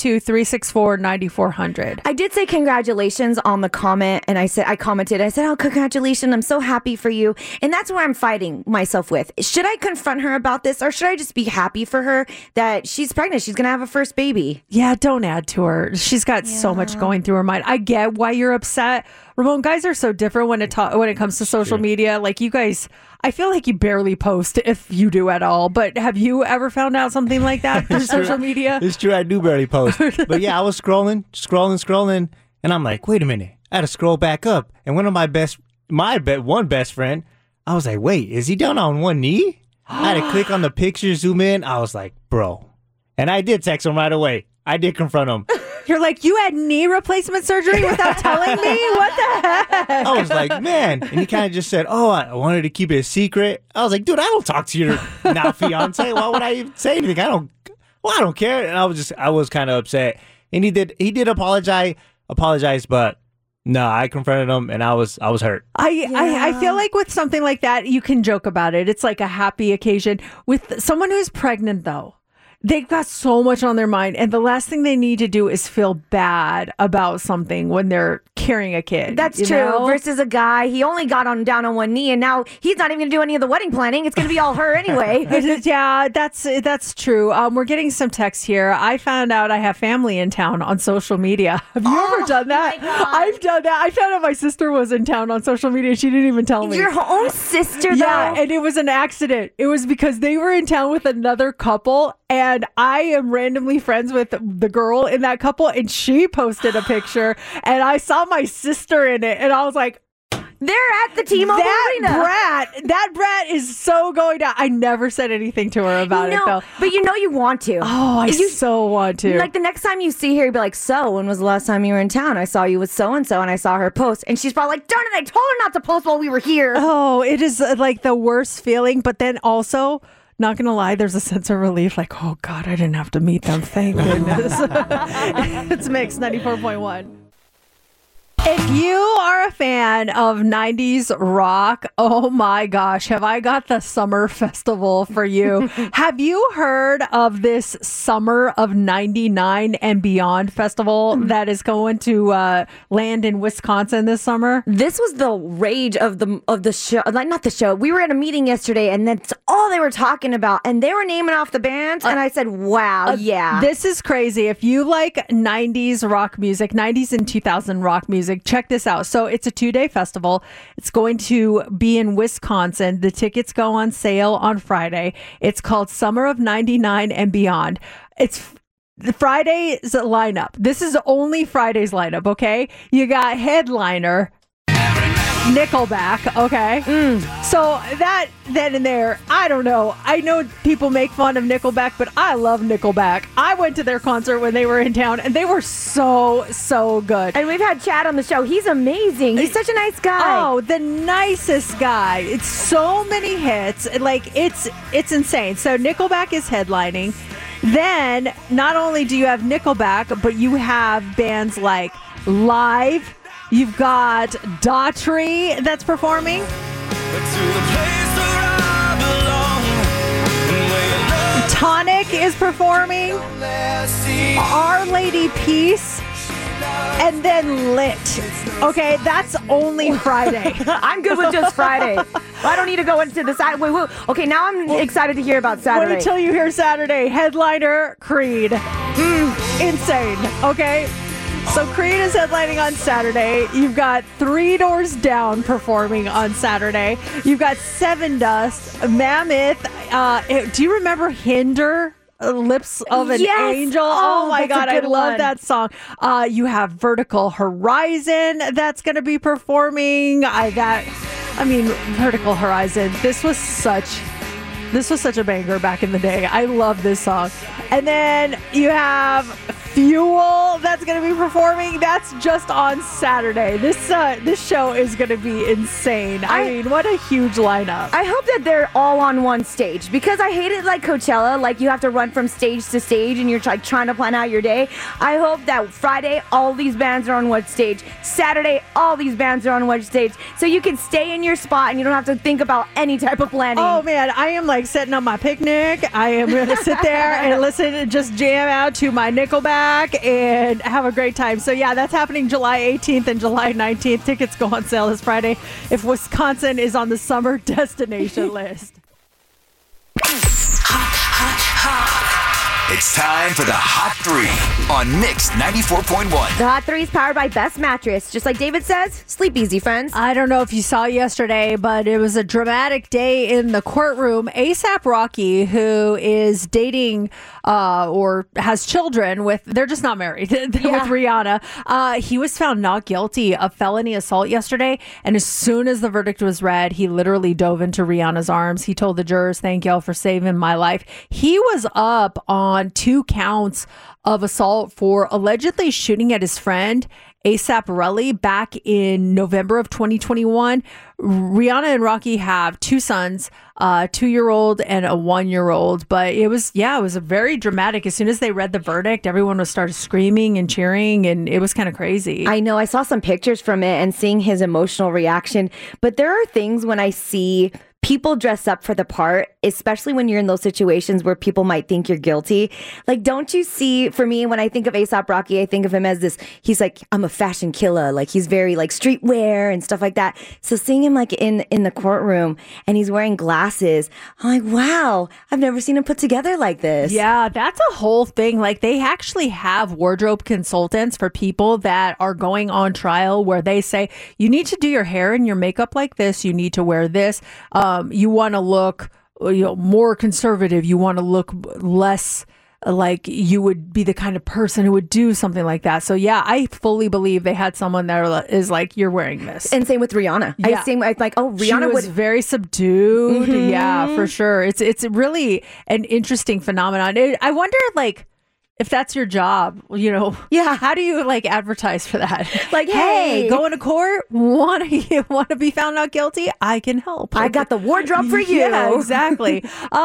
702-364-9400. I did say congratulations on the comment, and I commented, oh, congratulations, I'm so happy for you. And that's where I'm fighting myself with. Should I confront her about this, or should I just be happy for her that she's pregnant? She's going to have a first baby. Yeah, don't add to her. She's got so much going through her mind. I get why you're upset. Ramon, guys are so different when it comes to social media. Like you guys, I feel like you barely post, if you do at all. But have you ever found out something like that through social media? It's true, I do barely post. But yeah, I was scrolling, and I'm like, wait a minute. I had to scroll back up. And one of my one best friend, I was like, wait, is he down on one knee? I had to click on the picture, zoom in. I was like, bro. And I did text him right away. I did confront him. You're like, you had knee replacement surgery without telling me? What the heck? I was like, man. And he kind of just said, oh, I wanted to keep it a secret. I was like, dude, I don't talk to your now fiance. Why would I even say anything? well, I don't care. And I was kind of upset. And he did apologize, but no, I confronted him and I was hurt. I feel like with something like that, you can joke about it. It's like a happy occasion. With someone who's pregnant, though, they've got so much on their mind, and the last thing they need to do is feel bad about something when they're carrying a kid. That's true. know? Versus a guy, he only got down on one knee, and now he's not even going to do any of the wedding planning. It's going to be all her anyway. Yeah, that's true. We're getting some text here. I found out I have family in town on social media. Have you ever done that? I've done that. I found out my sister was in town on social media. She didn't even tell me. Your own sister, though? Yeah, and it was an accident. It was because they were in town with another couple, and I am randomly friends with the girl in that couple, and she posted a picture, and I saw my sister in it, and I was like, they're at the T-Mobile Arena. That brat is so going down. I never said anything to her about it, though. But you want to. Oh, I so want to. Like the next time you see her, you'll be like, so when was the last time you were in town? I saw you with so-and-so, and I saw her post. And she's probably like, darn it, I told her not to post while we were here. Oh, it is like the worst feeling. But then also, not going to lie, there's a sense of relief. Like, oh, God, I didn't have to meet them. Thank goodness. It's Mix 94.1. If you are a fan of 90s rock, oh my gosh, have I got the summer festival for you. Have you heard of this Summer of 99 and Beyond festival that is going to land in Wisconsin this summer? This was the rage of the show, like not the show. We were at a meeting yesterday, and that's all they were talking about, and they were naming off the bands, and I said, wow, yeah. This is crazy. If you like 90s rock music, 90s and 2000 rock music, check this out. So it's a 2-day festival. It's going to be in Wisconsin. The tickets go on sale on Friday. It's called Summer of 99 and Beyond. It's the Friday's lineup. This is only Friday's lineup, okay? You got headliner Nickelback, okay? So that then and there, I don't know. I know people make fun of Nickelback, but I love Nickelback. I went to their concert when they were in town, and they were so good. And we've had Chad on the show. He's amazing. He's such a nice guy. Oh, the nicest guy. It's so many hits. Like, it's insane. So Nickelback is headlining. Then, not only do you have Nickelback, but you have bands like Live. You've got Daughtry that's performing. Tonic is performing. Our Lady Peace. And then Lit. Okay, that's only Friday. I'm good with just Friday. I don't need to go into the side. Wait. Okay, now I'm excited to hear about Saturday. Wait till you hear Saturday. Headliner, Creed. Insane. Okay. So Creed is headlining on Saturday. You've got Three Doors Down performing on Saturday. You've got Seven Dust, Mammoth. Do you remember Hinder? Lips of an Angel. Oh my God, I love that song. You have Vertical Horizon that's going to be performing. Vertical Horizon. This was such a banger back in the day. I love this song. And then you have Fuel that's going to be performing. That's just on Saturday. This show is going to be insane. I mean, what a huge lineup. I hope that they're all on one stage, because I hate it like Coachella. Like, you have to run from stage to stage and you're like trying to plan out your day. I hope that Friday, all these bands are on one stage. Saturday, all these bands are on one stage. So you can stay in your spot and you don't have to think about any type of planning. Oh man, I am like setting up my picnic. I am going to sit there and listen and just jam out to my Nickelback and have a great time. So yeah, that's happening July 18th and July 19th. Tickets go on sale this Friday if Wisconsin is on the summer destination list. It's time for the Hot 3 on Mix 94.1. The Hot 3 is powered by Best Mattress. Just like David says, sleep easy, friends. I don't know if you saw yesterday, but it was a dramatic day in the courtroom. A$AP Rocky, who is dating or has children with, they're just not married, with Rihanna. He was found not guilty of felony assault yesterday. And as soon as the verdict was read, he literally dove into Rihanna's arms. He told the jurors, "Thank y'all for saving my life." He was up on 2 counts of assault for allegedly shooting at his friend ASAP Rocky back in November of 2021. Rihanna and Rocky have 2 sons, a 2-year-old and a 1-year-old. But it was very dramatic. As soon as they read the verdict, everyone started screaming and cheering, and it was kind of crazy. I know. I saw some pictures from it and seeing his emotional reaction. But there are things when I see people dress up for the part, especially when you're in those situations where people might think you're guilty. Like, don't you see, for me, when I think of A$AP Rocky, I think of him as this, he's like, I'm a fashion killer. Like, he's very like streetwear and stuff like that. So seeing him like in the courtroom and he's wearing glasses, I'm like, wow, I've never seen him put together like this. Yeah, that's a whole thing. Like, they actually have wardrobe consultants for people that are going on trial where they say, you need to do your hair and your makeup like this. You need to wear this. You want to look more conservative. You want to look less like you would be the kind of person who would do something like that. So yeah, I fully believe they had someone that is like, you're wearing this. And same with Rihanna. Yeah. I'm like, oh, Rihanna was very subdued. Mm-hmm. Yeah, for sure. It's really an interesting phenomenon. I wonder, like, if that's your job, yeah, how do you like advertise for that? Like, hey, going to court, want to be found not guilty? I can help. I got the wardrobe for you. Yeah, exactly.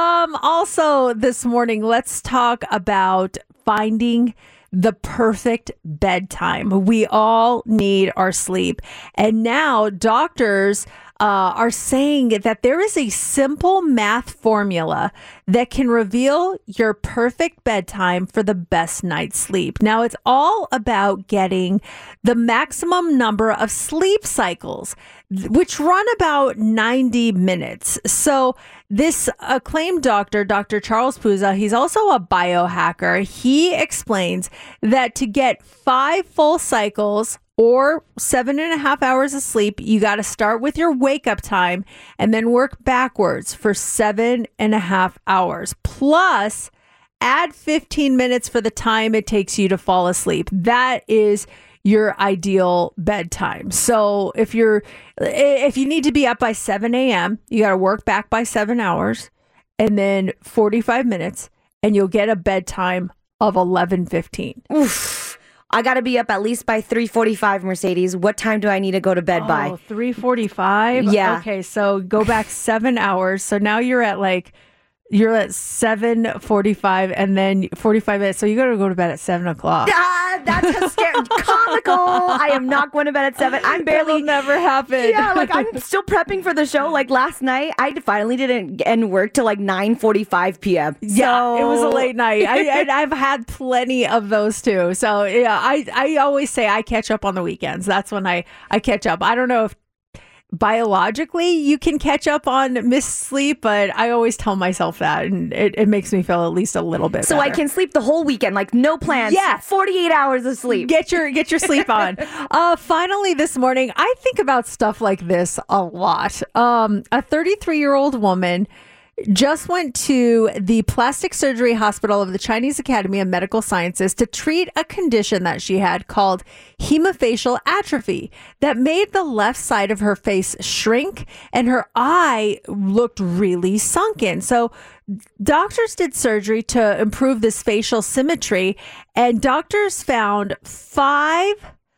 Also this morning, let's talk about finding the perfect bedtime. We all need our sleep. And now doctors are saying that there is a simple math formula that can reveal your perfect bedtime for the best night's sleep. Now, it's all about getting the maximum number of sleep cycles, which run about 90 minutes. So this acclaimed doctor, Dr. Charles Puza, he's also a biohacker. He explains that to get 5 full cycles or 7.5 hours of sleep, you got to start with your wake up time and then work backwards for 7.5 hours. Plus, add 15 minutes for the time it takes you to fall asleep. That is your ideal bedtime. So if you need to be up by 7 a.m., you got to work back by 7 hours and then 45 minutes, and you'll get a bedtime of 11:15. Oof. I got to be up at least by 3:45, Mercedes. What time do I need to go to bed by? 3:45? Yeah. Okay, so go back 7 hours. So now you're at 7:45 and then 45 minutes. So you got to go to bed at 7 o'clock. That's hysterical. Comical. I am not going to bed at 7. I'm barely. That'll never happen. Yeah, like I'm still prepping for the show. Like last night, I finally didn't end work till like 9:45 p.m. Yeah, it was a late night. I've had plenty of those too. So yeah, I always say I catch up on the weekends. That's when I catch up. I don't know if biologically you can catch up on missed sleep, but I always tell myself that, and it makes me feel at least a little bit so better. I can sleep the whole weekend, like no plans. Yeah, 48 hours of sleep. Get your sleep on. Finally this morning, I think about stuff like this a lot. A 33-year-old woman just went to the plastic surgery hospital of the Chinese Academy of Medical Sciences to treat a condition that she had called hemifacial atrophy that made the left side of her face shrink and her eye looked really sunken. So doctors did surgery to improve this facial symmetry, and doctors found 5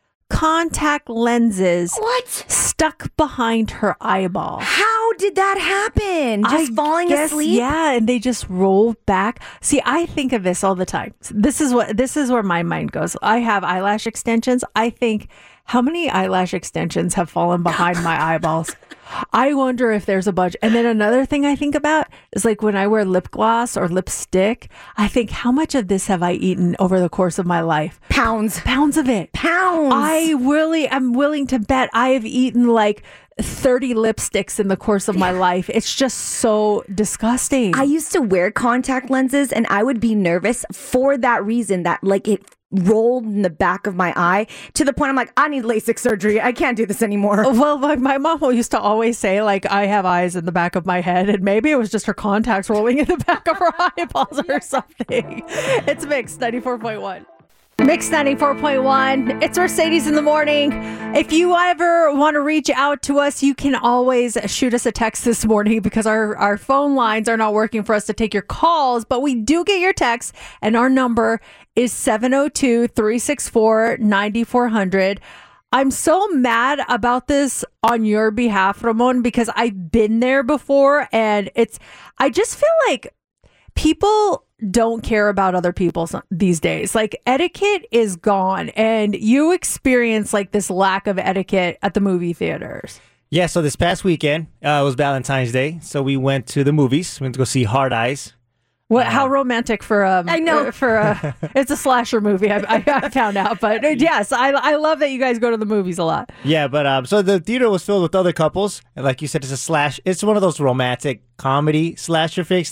contact lenses stuck behind her eyeball. How did that happen? Just falling asleep? Yeah, and they just rolled back. See, I think of this all the time. This is where my mind goes. I have eyelash extensions. I think, how many eyelash extensions have fallen behind my eyeballs? I wonder if there's a bunch. And then another thing I think about is like when I wear lip gloss or lipstick, I think, how much of this have I eaten over the course of my life? Pounds of it. Pounds. I'm willing to bet I have eaten like 30 lipsticks in the course of my life. It's just so disgusting. I used to wear contact lenses and I would be nervous for that reason, that like it rolled in the back of my eye to the point I'm like, I need LASIK surgery. I can't do this anymore. Well, like my mom used to always say, like, I have eyes in the back of my head, and maybe it was just her contacts rolling in the back of her eyeballs or something. It's Mix 94.1. Mix 94.1. It's Mercedes in the morning. If you ever want to reach out to us, you can always shoot us a text this morning because our phone lines are not working for us to take your calls, but we do get your texts, and our number is 702-364-9400. I'm so mad about this on your behalf, Ramon, because I've been there before, and I just feel like people don't care about other people these days. Like, etiquette is gone, and you experience like this lack of etiquette at the movie theaters. Yeah, so this past weekend, it was Valentine's Day, so we went to the movies. We went to go see Hard Eyes. What? How romantic for I know it's a slasher movie. I found out, but yes, I love that you guys go to the movies a lot. Yeah, but so the theater was filled with other couples, and like you said, it's one of those romantic comedy slasher flicks.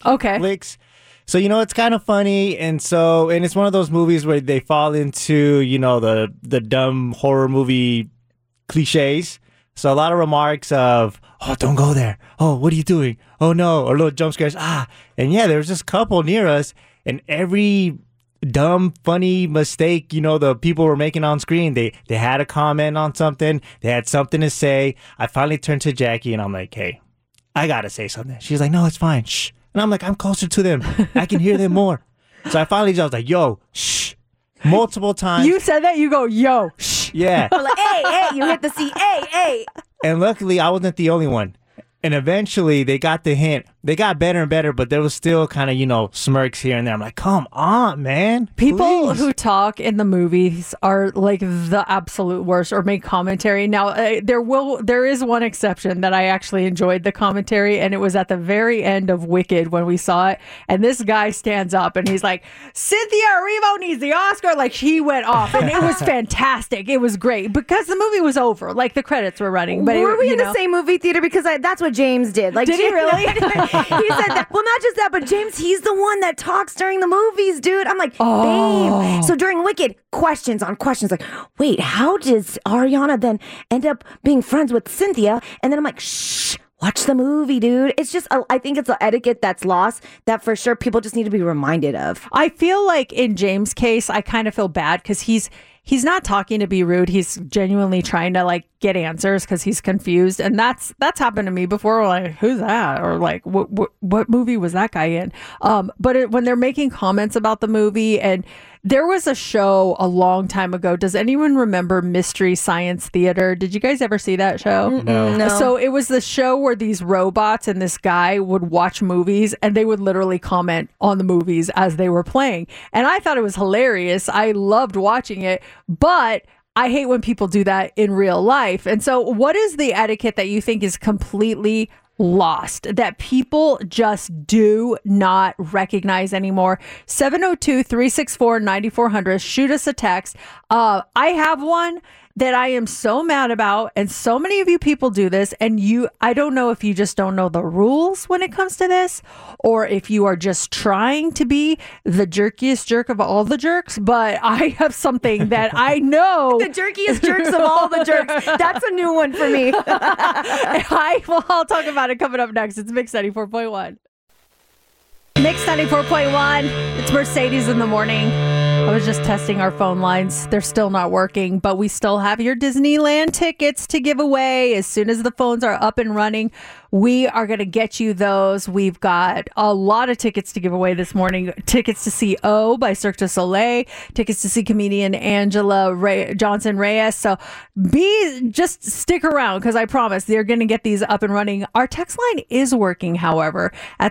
So it's kind of funny, and it's one of those movies where they fall into the dumb horror movie cliches. So a lot of remarks of, "Oh, don't go there. Oh, what are you doing? Oh no," or little jump scares. And yeah, there was this couple near us, and every dumb, funny mistake, the people were making on screen, they had a comment on something, they had something to say. I finally turned to Jackie, and I'm like, "Hey, I gotta say something." She's like, "No, it's fine. Shh." And I'm like, "I'm closer to them. I can hear them more." So I finally was like, "Yo, shh," multiple times. You said that? You go, "Yo, shh." Yeah. Or like, hey, you hit the C, hey. And luckily, I wasn't the only one. And eventually, they got the hint. They got better and better, but there was still kind of, smirks here and there. I'm like, come on, man. People please. who talk in the movies are like the absolute worst, or make commentary. Now, there is one exception that I actually enjoyed the commentary, and it was at the very end of Wicked when we saw it. And this guy stands up and he's like, "Cynthia Erivo needs the Oscar." Like, he went off, and it was fantastic. It was great because the movie was over. Like, the credits were running. But were we in the same movie theater? Because that's what James did. Like, did he really? He said that. Well, not just that, but James, he's the one that talks during the movies, dude. I'm like, babe. So during Wicked, questions on questions. Like, wait, how does Ariana then end up being friends with Cynthia? And then I'm like, shh. Watch the movie, dude. It's just, I think it's an etiquette that's lost that for sure people just need to be reminded of. I feel like in James' case, I kind of feel bad because he's not talking to be rude. He's genuinely trying to like get answers because he's confused, and that's happened to me before. Like, who's that? Or like, what movie was that guy in? But when they're making comments about the movie, and there was a show a long time ago. Does anyone remember Mystery Science Theater? Did you guys ever see that show? No. So it was the show where these robots and this guy would watch movies, and they would literally comment on the movies as they were playing. And I thought it was hilarious. I loved watching it, but I hate when people do that in real life. And so what is the etiquette that you think is completely lost, that people just do not recognize anymore? 702-364-9400. Shoot us a text. I have one that I am so mad about, and so many of you people do this, and I don't know if you just don't know the rules when it comes to this, or if you are just trying to be the jerkiest jerk of all the jerks, but I have something that I know. The jerkiest jerks of all the jerks. That's a new one for me. I'll talk about it coming up next. It's Mix 94.1. Mix 94.1. It's Mercedes in the morning. I was just testing our phone lines. They're still not working, but we still have your Disneyland tickets to give away. As soon as the phones are up and running, we are going to get you those. We've got a lot of tickets to give away this morning. Tickets to see O by Cirque du Soleil. Tickets to see comedian Angela Johnson Reyes. So just stick around, because I promise they're going to get these up and running. Our text line is working, however, at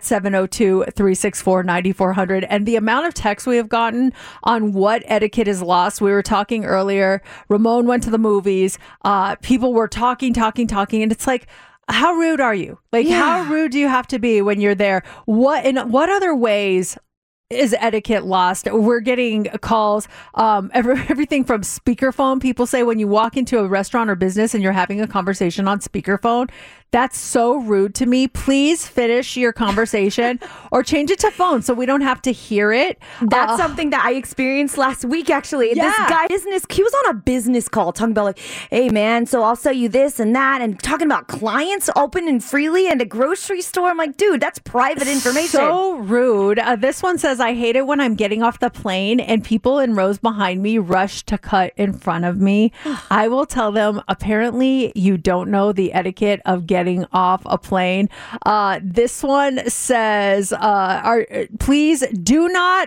702-364-9400. And the amount of texts we have gotten on what etiquette is lost. We were talking earlier. Ramon went to the movies. People were talking. And it's like, how rude are you? Like, how rude do you have to be when you're there? In what other ways is etiquette lost? We're getting calls, everything from speakerphone. People say when you walk into a restaurant or business and you're having a conversation on speakerphone, That's so rude to me. Please finish your conversation or change it to phone so we don't have to hear it. That's something that I experienced last week, actually. Yeah. This guy, he was on a business call talking about like, hey, man, so I'll sell you this and that, and talking about clients open and freely and a grocery store. I'm like, dude, that's private information. So rude. This one says, I hate it when I'm getting off the plane and people in rows behind me rush to cut in front of me. I will tell them, apparently you don't know the etiquette of getting off a plane. This one says, please do not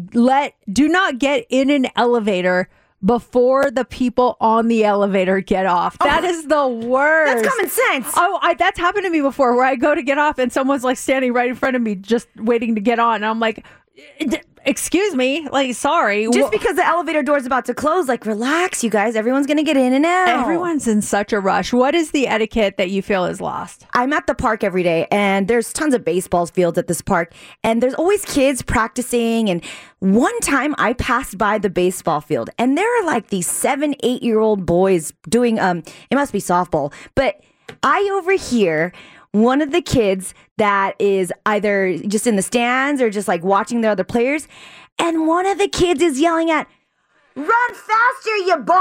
get in an elevator before the people on the elevator get off. That is the worst. That's common sense. Oh, that's happened to me before, where I go to get off and someone's like standing right in front of me just waiting to get on. And I'm like, excuse me, like, sorry. Just because the elevator door is about to close, like, relax, you guys. Everyone's going to get in and out. Everyone's in such a rush. What is the etiquette that you feel is lost? I'm at the park every day, and there's tons of baseball fields at this park, and there's always kids practicing. And one time I passed by the baseball field, and there are like these 7-8-year-old boys doing, it must be softball, but I overhear one of the kids that is either just in the stands or just like watching the other players. And one of the kids is yelling at, "Run faster, you bum."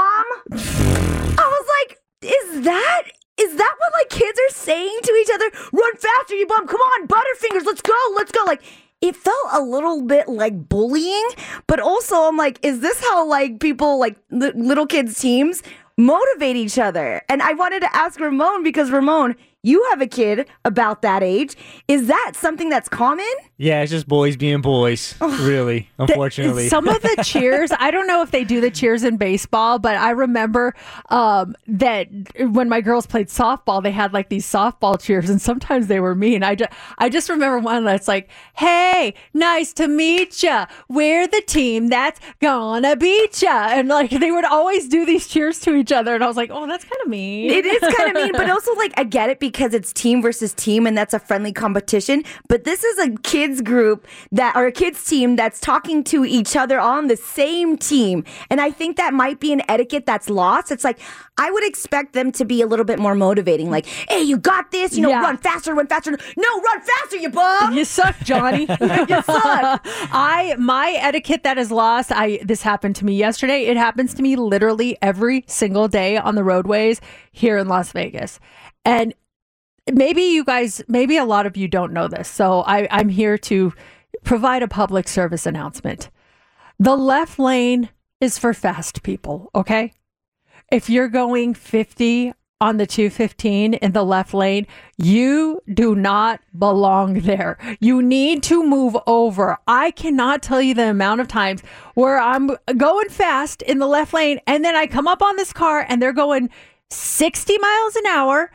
I was like, is that what like kids are saying to each other? Run faster, you bum. Come on, Butterfingers. Let's go. Like, it felt a little bit like bullying, but also I'm like, is this how like people like little kids teams motivate each other? And I wanted to ask Ramon, because Ramon, you have a kid about that age. Is that something that's common? Yeah, it's just boys being boys, really, unfortunately. Some of the cheers, I don't know if they do the cheers in baseball, but I remember that when my girls played softball, they had like these softball cheers, and sometimes they were mean. I just remember one that's like, "Hey, nice to meet ya. We're the team that's gonna beat ya." And like they would always do these cheers to each other, and I was like, "Oh, that's kind of mean." It is kind of mean, but also like I get it because it's team versus team, and that's a friendly competition. But this is a kids group or a kids team that's talking to each other on the same team, and I think that might be an etiquette that's lost. It's like I would expect them to be a little bit more motivating, like, "Hey, you got this, run faster. No, run faster, you bum. You suck, Johnny. You suck." My etiquette that is lost, this happened to me yesterday. It happens to me literally every single day on the roadways here in Las Vegas. And maybe a lot of you don't know this, so I'm here to provide a public service announcement. The left lane is for fast people, okay? If you're going 50 on the 215 in the left lane, you do not belong there. You need to move over. I cannot tell you the amount of times where I'm going fast in the left lane, and then I come up on this car and they're going 60 miles an hour,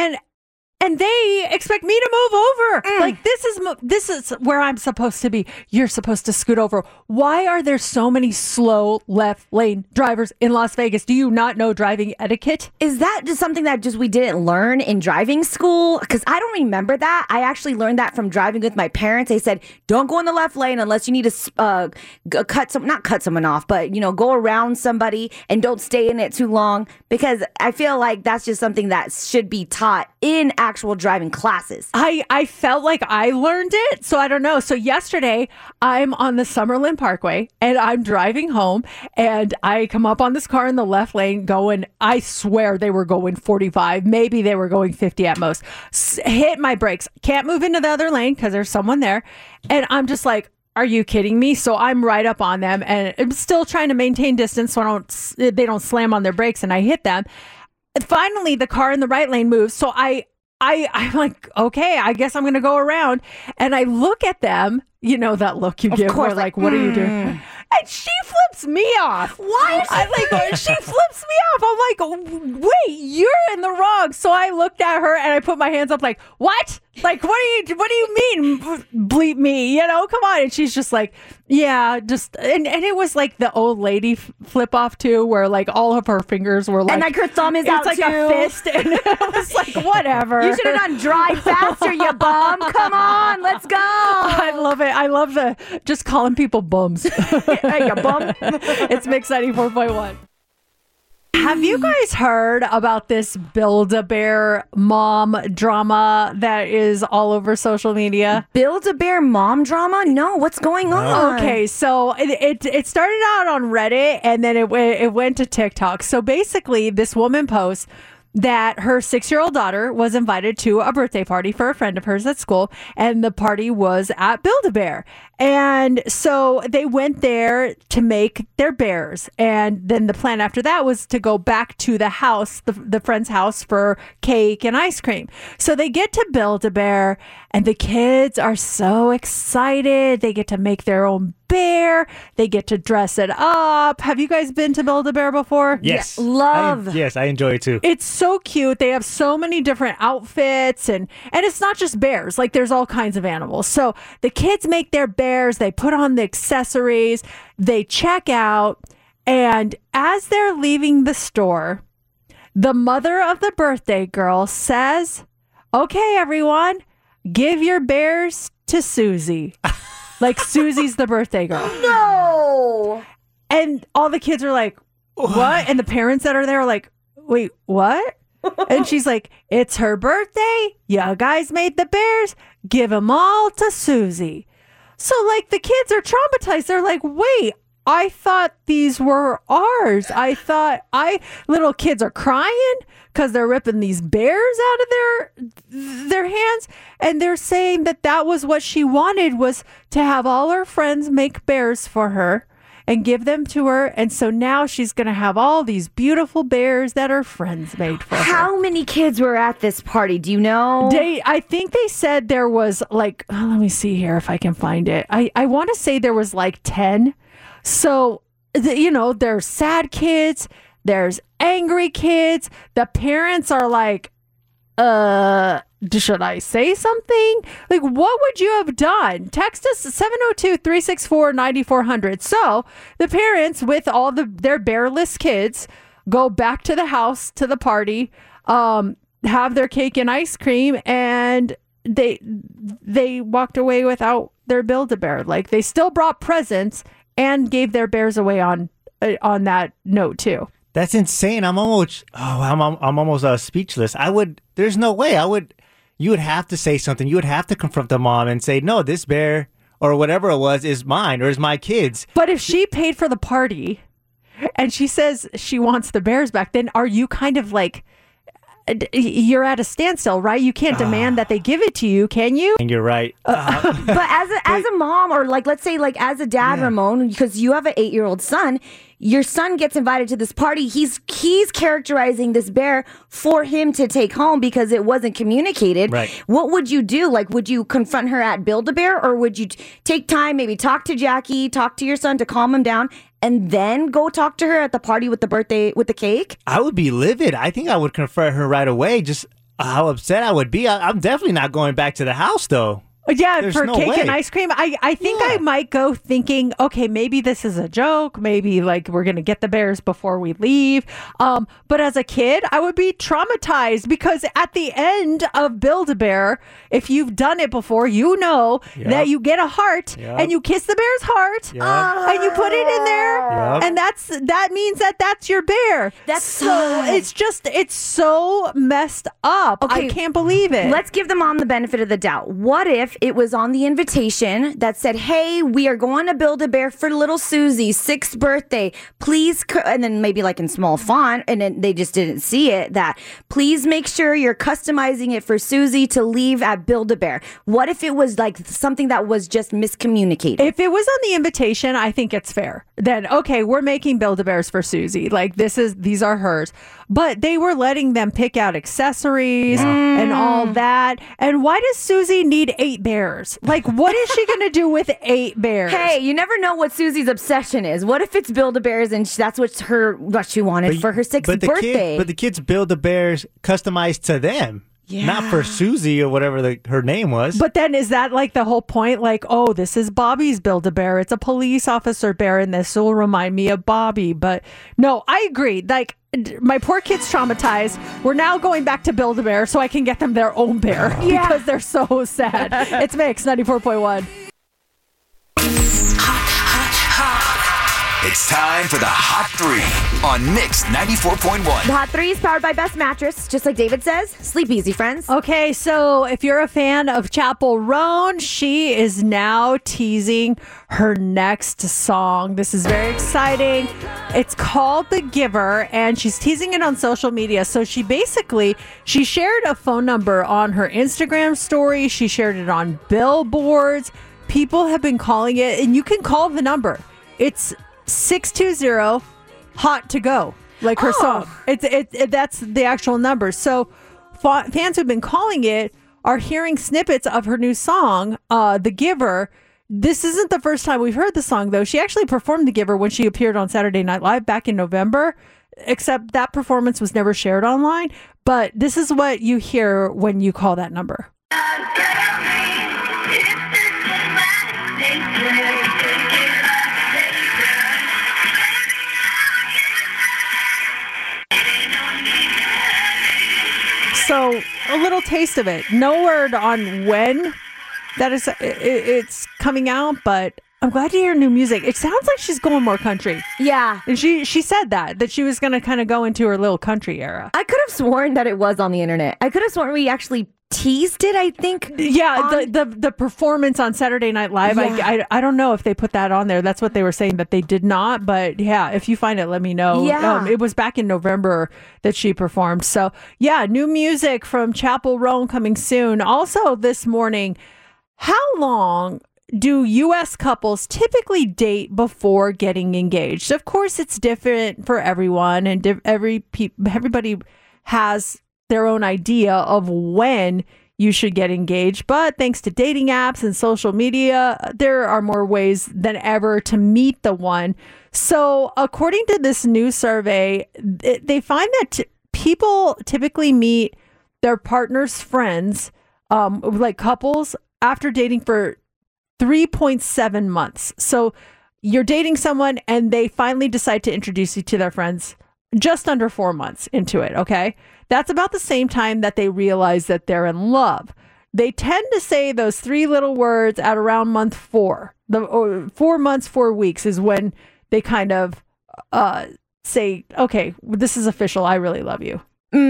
and they expect me to move over. Like, this is where I'm supposed to be. You're supposed to scoot over. Why are there so many slow left lane drivers in Las Vegas? Do you not know driving etiquette? Is that just something that we didn't learn in driving school? Because I don't remember that. I actually learned that from driving with my parents. They said, don't go in the left lane unless you need to not cut someone off, but, go around somebody, and don't stay in it too long, because I feel like that's just something that should be taught in actual driving classes. I felt like I learned it, so I don't know. So yesterday, I'm on the Summerlin Parkway, and I'm driving home, and I come up on this car in the left lane going, I swear they were going 45, maybe they were going 50 at most. Hit my brakes. Can't move into the other lane because there's someone there. And I'm just like, are you kidding me? So I'm right up on them, and I'm still trying to maintain distance so they don't slam on their brakes and I hit them. And finally, the car in the right lane moves. So I'm like, okay, I guess I'm going to go around. And I look at them, that look you give, where like, what are you doing? And she flips me off. Why? She flips me off. I'm like, wait, you're in the wrong. So I looked at her and I put my hands up like, what? Like, what do you mean? Bleep me, come on. And she's just like, yeah, just, and it was like the old lady flip off too, where like all of her fingers were like, and like her thumb is out like too. A fist. And I was like, whatever. You should have done drive faster, you bum. Come on, let's go. I love it. I love just calling people bums. Hey, you bum. It's Mix 94.1. Have you guys heard about this Build-A-Bear mom drama that is all over social media? Build-A-Bear mom drama? No, what's going on? Okay, so it started out on Reddit and then it went to TikTok. So basically, this woman posts that her 6-year-old daughter was invited to a birthday party for a friend of hers at school, and the party was at Build-A-Bear. And so they went there to make their bears. And then the plan after that was to go back to the house, the friend's house, for cake and ice cream. So they get to Build-A-Bear, and the kids are so excited. They get to make their own bear. They get to dress it up. Have you guys been to Build-A-Bear before? Yes. Love. Yes, I enjoy it too. It's so cute. They have so many different outfits, and it's not just bears. Like, there's all kinds of animals. So the kids make their bears. They put on the accessories. They check out. And as they're leaving the store, the mother of the birthday girl says, "Okay, everyone, give your bears to Susie." Like, Susie's the birthday girl. No. And all the kids are like, "What?" And the parents that are there are like, "Wait, what?" And she's like, "It's her birthday. You guys made the bears. Give them all to Susie." So, like, the kids are traumatized. They're like, "Wait, I thought these were ours. I thought little kids are crying because they're ripping these bears out of their hands." And they're saying that was what she wanted, was to have all her friends make bears for her and give them to her. And so now she's going to have all these beautiful bears that her friends made for her. How many kids were at this party? Do you know? I think they said there was like, let me see here if I can find it. I want to say there was like 10. So, there's sad kids, there's angry kids. The parents are like, should I say something? Like, what would you have done? Text us 702-364-9400. So the parents, with all their bearless kids, go back to the house, to the party, have their cake and ice cream, and they walked away without their Build-A-Bear. Like, they still brought presents and gave their bears away on that note too. That's insane. I'm almost speechless. There's no way. You would have to say something. You would have to confront the mom and say, "No, this bear or whatever it was is mine or is my kid's." But if she paid for the party and she says she wants the bears back, then are you kind of like, you're at a standstill, right? You can't demand that they give it to you, can you? And you're right. But as a mom, or like, let's say like as a dad, Ramon, because you have an 8-year-old son, your son gets invited to this party. He's characterizing this bear for him to take home because it wasn't communicated. Right. What would you do? Like, would you confront her at Build-A-Bear, or would you take time, maybe talk to Jackie, talk to your son to calm him down, and then go talk to her at the party with the cake? I would be livid. I think I would confront her right away. Just how upset I would be. I'm definitely not going back to the house, though. Yeah, There's for no cake way. and ice cream. I think I might go thinking, okay, maybe this is a joke. Maybe like we're going to get the bears before we leave. But as a kid, I would be traumatized because at the end of Build-A-Bear, if you've done it before, you know that you get a heart and you kiss the bear's heart and you put it in there. And that means that's your bear. That's so it's so messed up. Okay, I can't believe it. Let's give the mom the benefit of the doubt. What if it was on the invitation that said, "Hey, we are going to Build-A-Bear for little Susie's 6th birthday. Please," and then maybe like in small font, and then they just didn't see it, that "Please make sure you're customizing it for Susie to leave at Build-A-Bear." What if it was like something that was just miscommunicated? If it was on the invitation, I think it's fair. Then, okay, we're making Build-A-Bears for Susie. Like, these are hers. But they were letting them pick out accessories and all that. And why does Susie need 8 bears? Like, what is she going to do with 8 bears? Hey, you never know what Susie's obsession is. What if it's Build-A-Bears and that's what she wanted for her 6th birthday? But the kids Build-A-Bears customized to them. Not for Susie or whatever her name was. But then is that like the whole point? Like, oh, this is Bobby's Build-A-Bear. It's a police officer bear, and this will remind me of Bobby. But no, I agree. Like, my poor kid's traumatized. We're now going back to Build-A-Bear so I can get them their own bear because they're so sad. It's Mix 94.1. It's time for the Hot 3. on Mix 94.1. The Hot 3 is powered by Best Mattress. Just like David says, sleep easy, friends. Okay, so if you're a fan of Chappell Roan, she is now teasing her next song. This is very exciting. It's called The Giver, and she's teasing it on social media. So she shared a phone number on her Instagram story. She shared it on billboards. People have been calling it, and you can call the number. It's 620 Hot to Go, like her song. That's the actual number. So fans who've been calling it are hearing snippets of her new song, The Giver. This isn't the first time we've heard the song, though. She actually performed The Giver when she appeared on Saturday Night Live back in November, except that performance was never shared online. But this is what you hear when you call that number. So a little taste of it. No word on when that is it's coming out, but I'm glad to hear new music. It sounds like she's going more country. Yeah. And she said that she was going to kind of go into her little country era. I could have sworn that it was on the internet. I could have sworn we actually teased it, I think. Yeah, the performance on Saturday Night Live, Yeah. I don't know if they put that on there. That's what they were saying, that they did not. But yeah, if you find it, let me know. Yeah. It was back in November that she performed. So yeah, new music from Chappell Roan coming soon. Also this morning, how long do U.S. couples typically date before getting engaged? Of course, it's different for everyone, and everybody has their own idea of when you should get engaged. But thanks to dating apps and social media, there are more ways than ever to meet the one. So according to this new survey, they find that people typically meet their partner's friends, like couples, after dating for 3.7 months. So you're dating someone and they finally decide to introduce you to their friends just under 4 months into it, okay? That's about the same time that they realize that they're in love. They tend to say those three little words at around month 4. 4 months, 4 weeks is when they kind of say, okay, this is official. I really love you.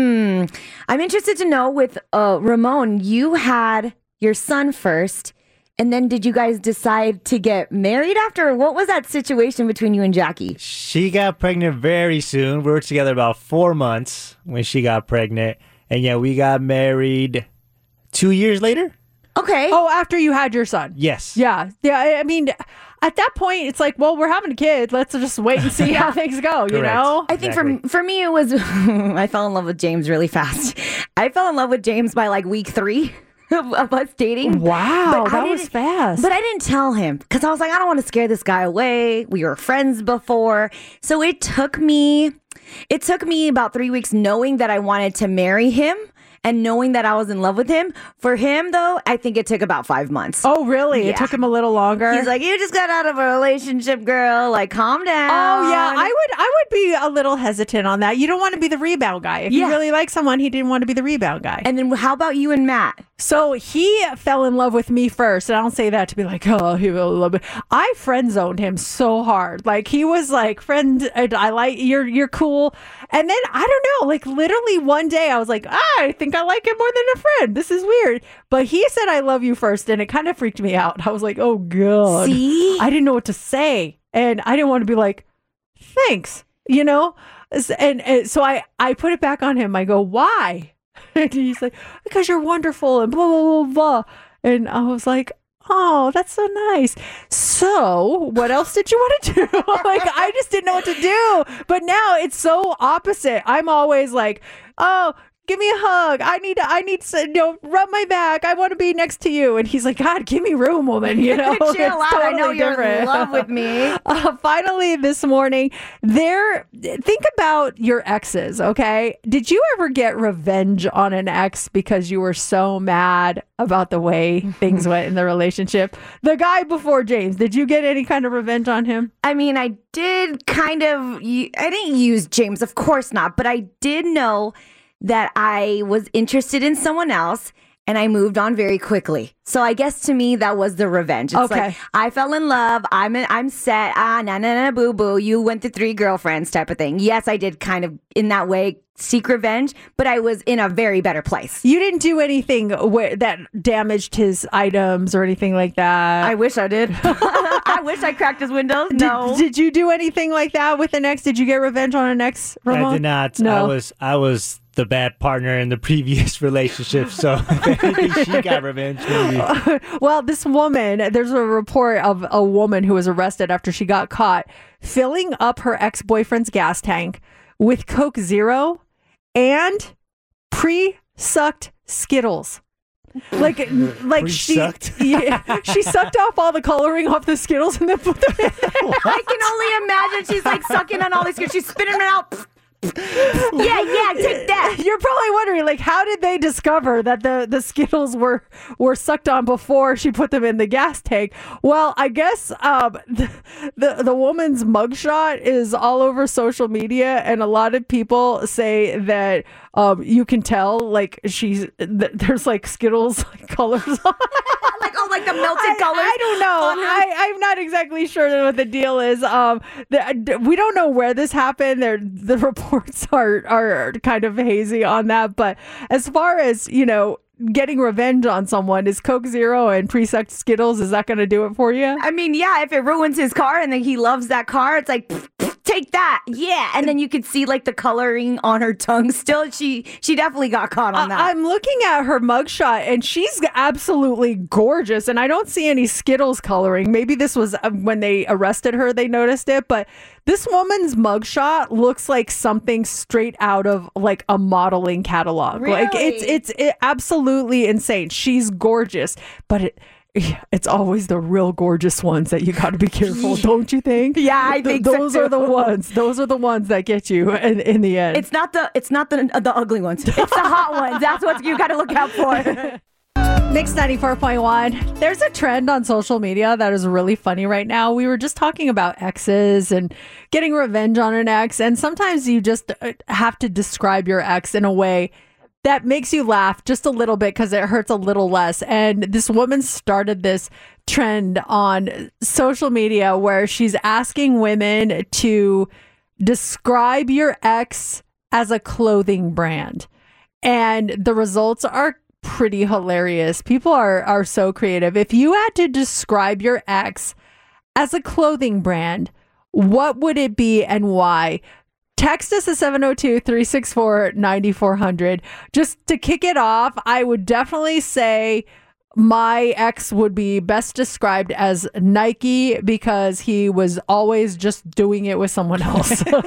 I'm interested to know with Ramon, you had your son first. And then did you guys decide to get married after? Or what was that situation between you and Jackie? She got pregnant very soon. We were together about 4 months when she got pregnant. And yeah, we got married 2 years later. Okay. Oh, after you had your son. Yes. Yeah. Yeah. I mean, at that point, it's like, well, we're having a kid. Let's just wait and see how things go, you know? I think for me, it was, I fell in love with James really fast. I fell in love with James by like week 3. Of us dating. Wow, that was fast. But I didn't tell him because I was like, I don't want to scare this guy away. We were friends before. So it took me about 3 weeks knowing that I wanted to marry him and knowing that I was in love with him. For him, though, I think it took about 5 months. Oh, really? Yeah. It took him a little longer? He's like, you just got out of a relationship, girl. Like, calm down. Oh, yeah. I would be a little hesitant on that. You don't want to be the rebound guy. If you really like someone, he didn't want to be the rebound guy. And then how about you and Matt? So he fell in love with me first. And I don't say that to be like, oh, he fell in love with me. I friend zoned him so hard. Like, he was like, friend, I like, you're cool. And then, I don't know, like literally one day I was like, I think I like him more than a friend. This is weird. But he said, I love you first. And it kind of freaked me out. I was like, oh, God. See? I didn't know what to say. And I didn't want to be like, thanks, you know? And so I put it back on him. I go, why? And he's like, because you're wonderful and blah, blah, blah, blah. And I was like, oh, that's so nice. So what else did you want to do? Like, I just didn't know what to do. But now it's so opposite. I'm always like, oh, give me a hug. I need to, rub my back. I want to be next to you. And he's like, God, give me room, woman. You know, chill it's out. I know totally you're different. in love with me. Finally, this morning, think about your exes, okay? Did you ever get revenge on an ex because you were so mad about the way things went in the relationship? The guy before James, did you get any kind of revenge on him? I mean, I did kind of, I didn't use James, of course not, but I did know that I was interested in someone else. and I moved on very quickly. So I guess to me that was the revenge. It's Okay. like I fell in love. I'm set. Boo boo. You went to 3 girlfriends type of thing. Yes, I did kind of in that way seek revenge, but I was in a very better place. You didn't do anything that damaged his items or anything like that. I wish I did. I wish I cracked his windows. No. Did you do anything like that with an ex? Did you get revenge on an ex, Ramon? I did not. No. I was the bad partner in the previous relationship, so if anything, she got revenge. Maybe. Well, this woman, there's a report of a woman who was arrested after she got caught filling up her ex-boyfriend's gas tank with Coke Zero and pre-sucked Skittles. Like Pre-sucked? she sucked off all the coloring off the Skittles and then put them in there. I can only imagine she's like sucking on all these kids. She's spitting it out. Yeah, take that. You're probably wondering, like, how did they discover that the Skittles were sucked on before she put them in the gas tank? Well, I guess the woman's mugshot is all over social media, and a lot of people say that you can tell, like, there's like Skittles colors on. like the melted colors. I don't know. I'm not exactly sure what the deal is. We don't know where this happened. The reports are kind of hazy on that. But as far as, getting revenge on someone, is Coke Zero and pre-sucked Skittles, is that going to do it for you? I mean, yeah, if it ruins his car and then he loves that car, it's like, take that. Yeah. And then you could see like the coloring on her tongue still. She definitely got caught on that. I'm looking at her mugshot and she's absolutely gorgeous. And I don't see any Skittles coloring. Maybe this was when they arrested her, they noticed it. But this woman's mugshot looks like something straight out of like a modeling catalog. Really? Like it's absolutely insane. She's gorgeous, but it's always the real gorgeous ones that you got to be careful, don't you think? Yeah, I think those so are the too. ones. Those are the ones that get you in the end. It's not the ugly ones. It's the hot ones. That's what you got to look out for. Mix 94.1. There's a trend on social media that is really funny right now. We were just talking about exes and getting revenge on an ex, and sometimes you just have to describe your ex in a way that makes you laugh just a little bit because it hurts a little less. And this woman started this trend on social media where she's asking women to describe your ex as a clothing brand. And the results are pretty hilarious. People are so creative. If you had to describe your ex as a clothing brand, what would it be and why? Text us at 702-364-9400. Just to kick it off, I would definitely say my ex would be best described as Nike because he was always just doing it with someone else. He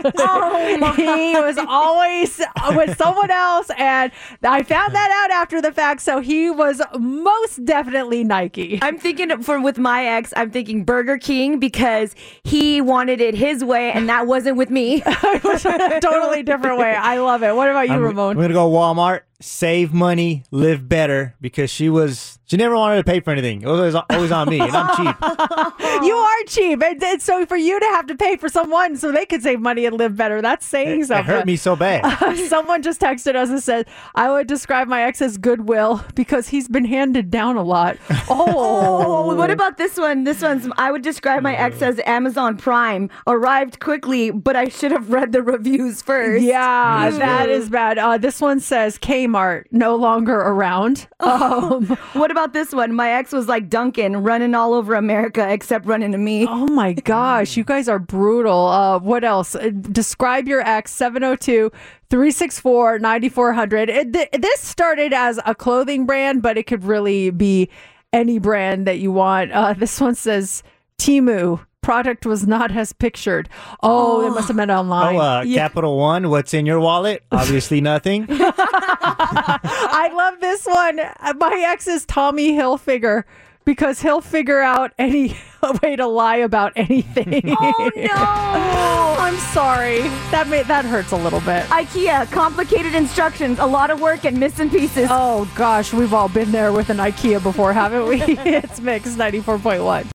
was always with someone else, and I found that out after the fact, so he was most definitely Nike. I'm thinking with my ex, I'm thinking Burger King because he wanted it his way, and that wasn't with me. It was a totally different way. I love it. What about you, Ramon? I'm going to go Walmart, save money, live better, because she never wanted to pay for anything. It was always on me, and I'm cheap. You are cheap. And so for you to have to pay for someone so they could save money and live better, that's saying something. It hurt me so bad. Someone just texted us and said, I would describe my ex as Goodwill because he's been handed down a lot. Oh, what about this one? I would describe my ex as Amazon Prime. Arrived quickly, but I should have read the reviews first. Yeah, that is bad. This one says Kmart, no longer around. What about this one? My ex was like Duncan, running all over America except running to me. Oh my gosh, you guys are brutal. What else? Describe your ex, 702-364-9400. This started as a clothing brand, but it could really be any brand that you want. This one says Temu. Product was not as pictured. Oh, it must have been online. Capital One, what's in your wallet? Obviously nothing. I love this one. My ex is Tommy Hilfiger because he'll figure out any way to lie about anything. Oh, no. I'm sorry. That hurts a little bit. IKEA, complicated instructions, a lot of work and missing pieces. Oh, gosh. We've all been there with an IKEA before, haven't we? It's Mix 94.1.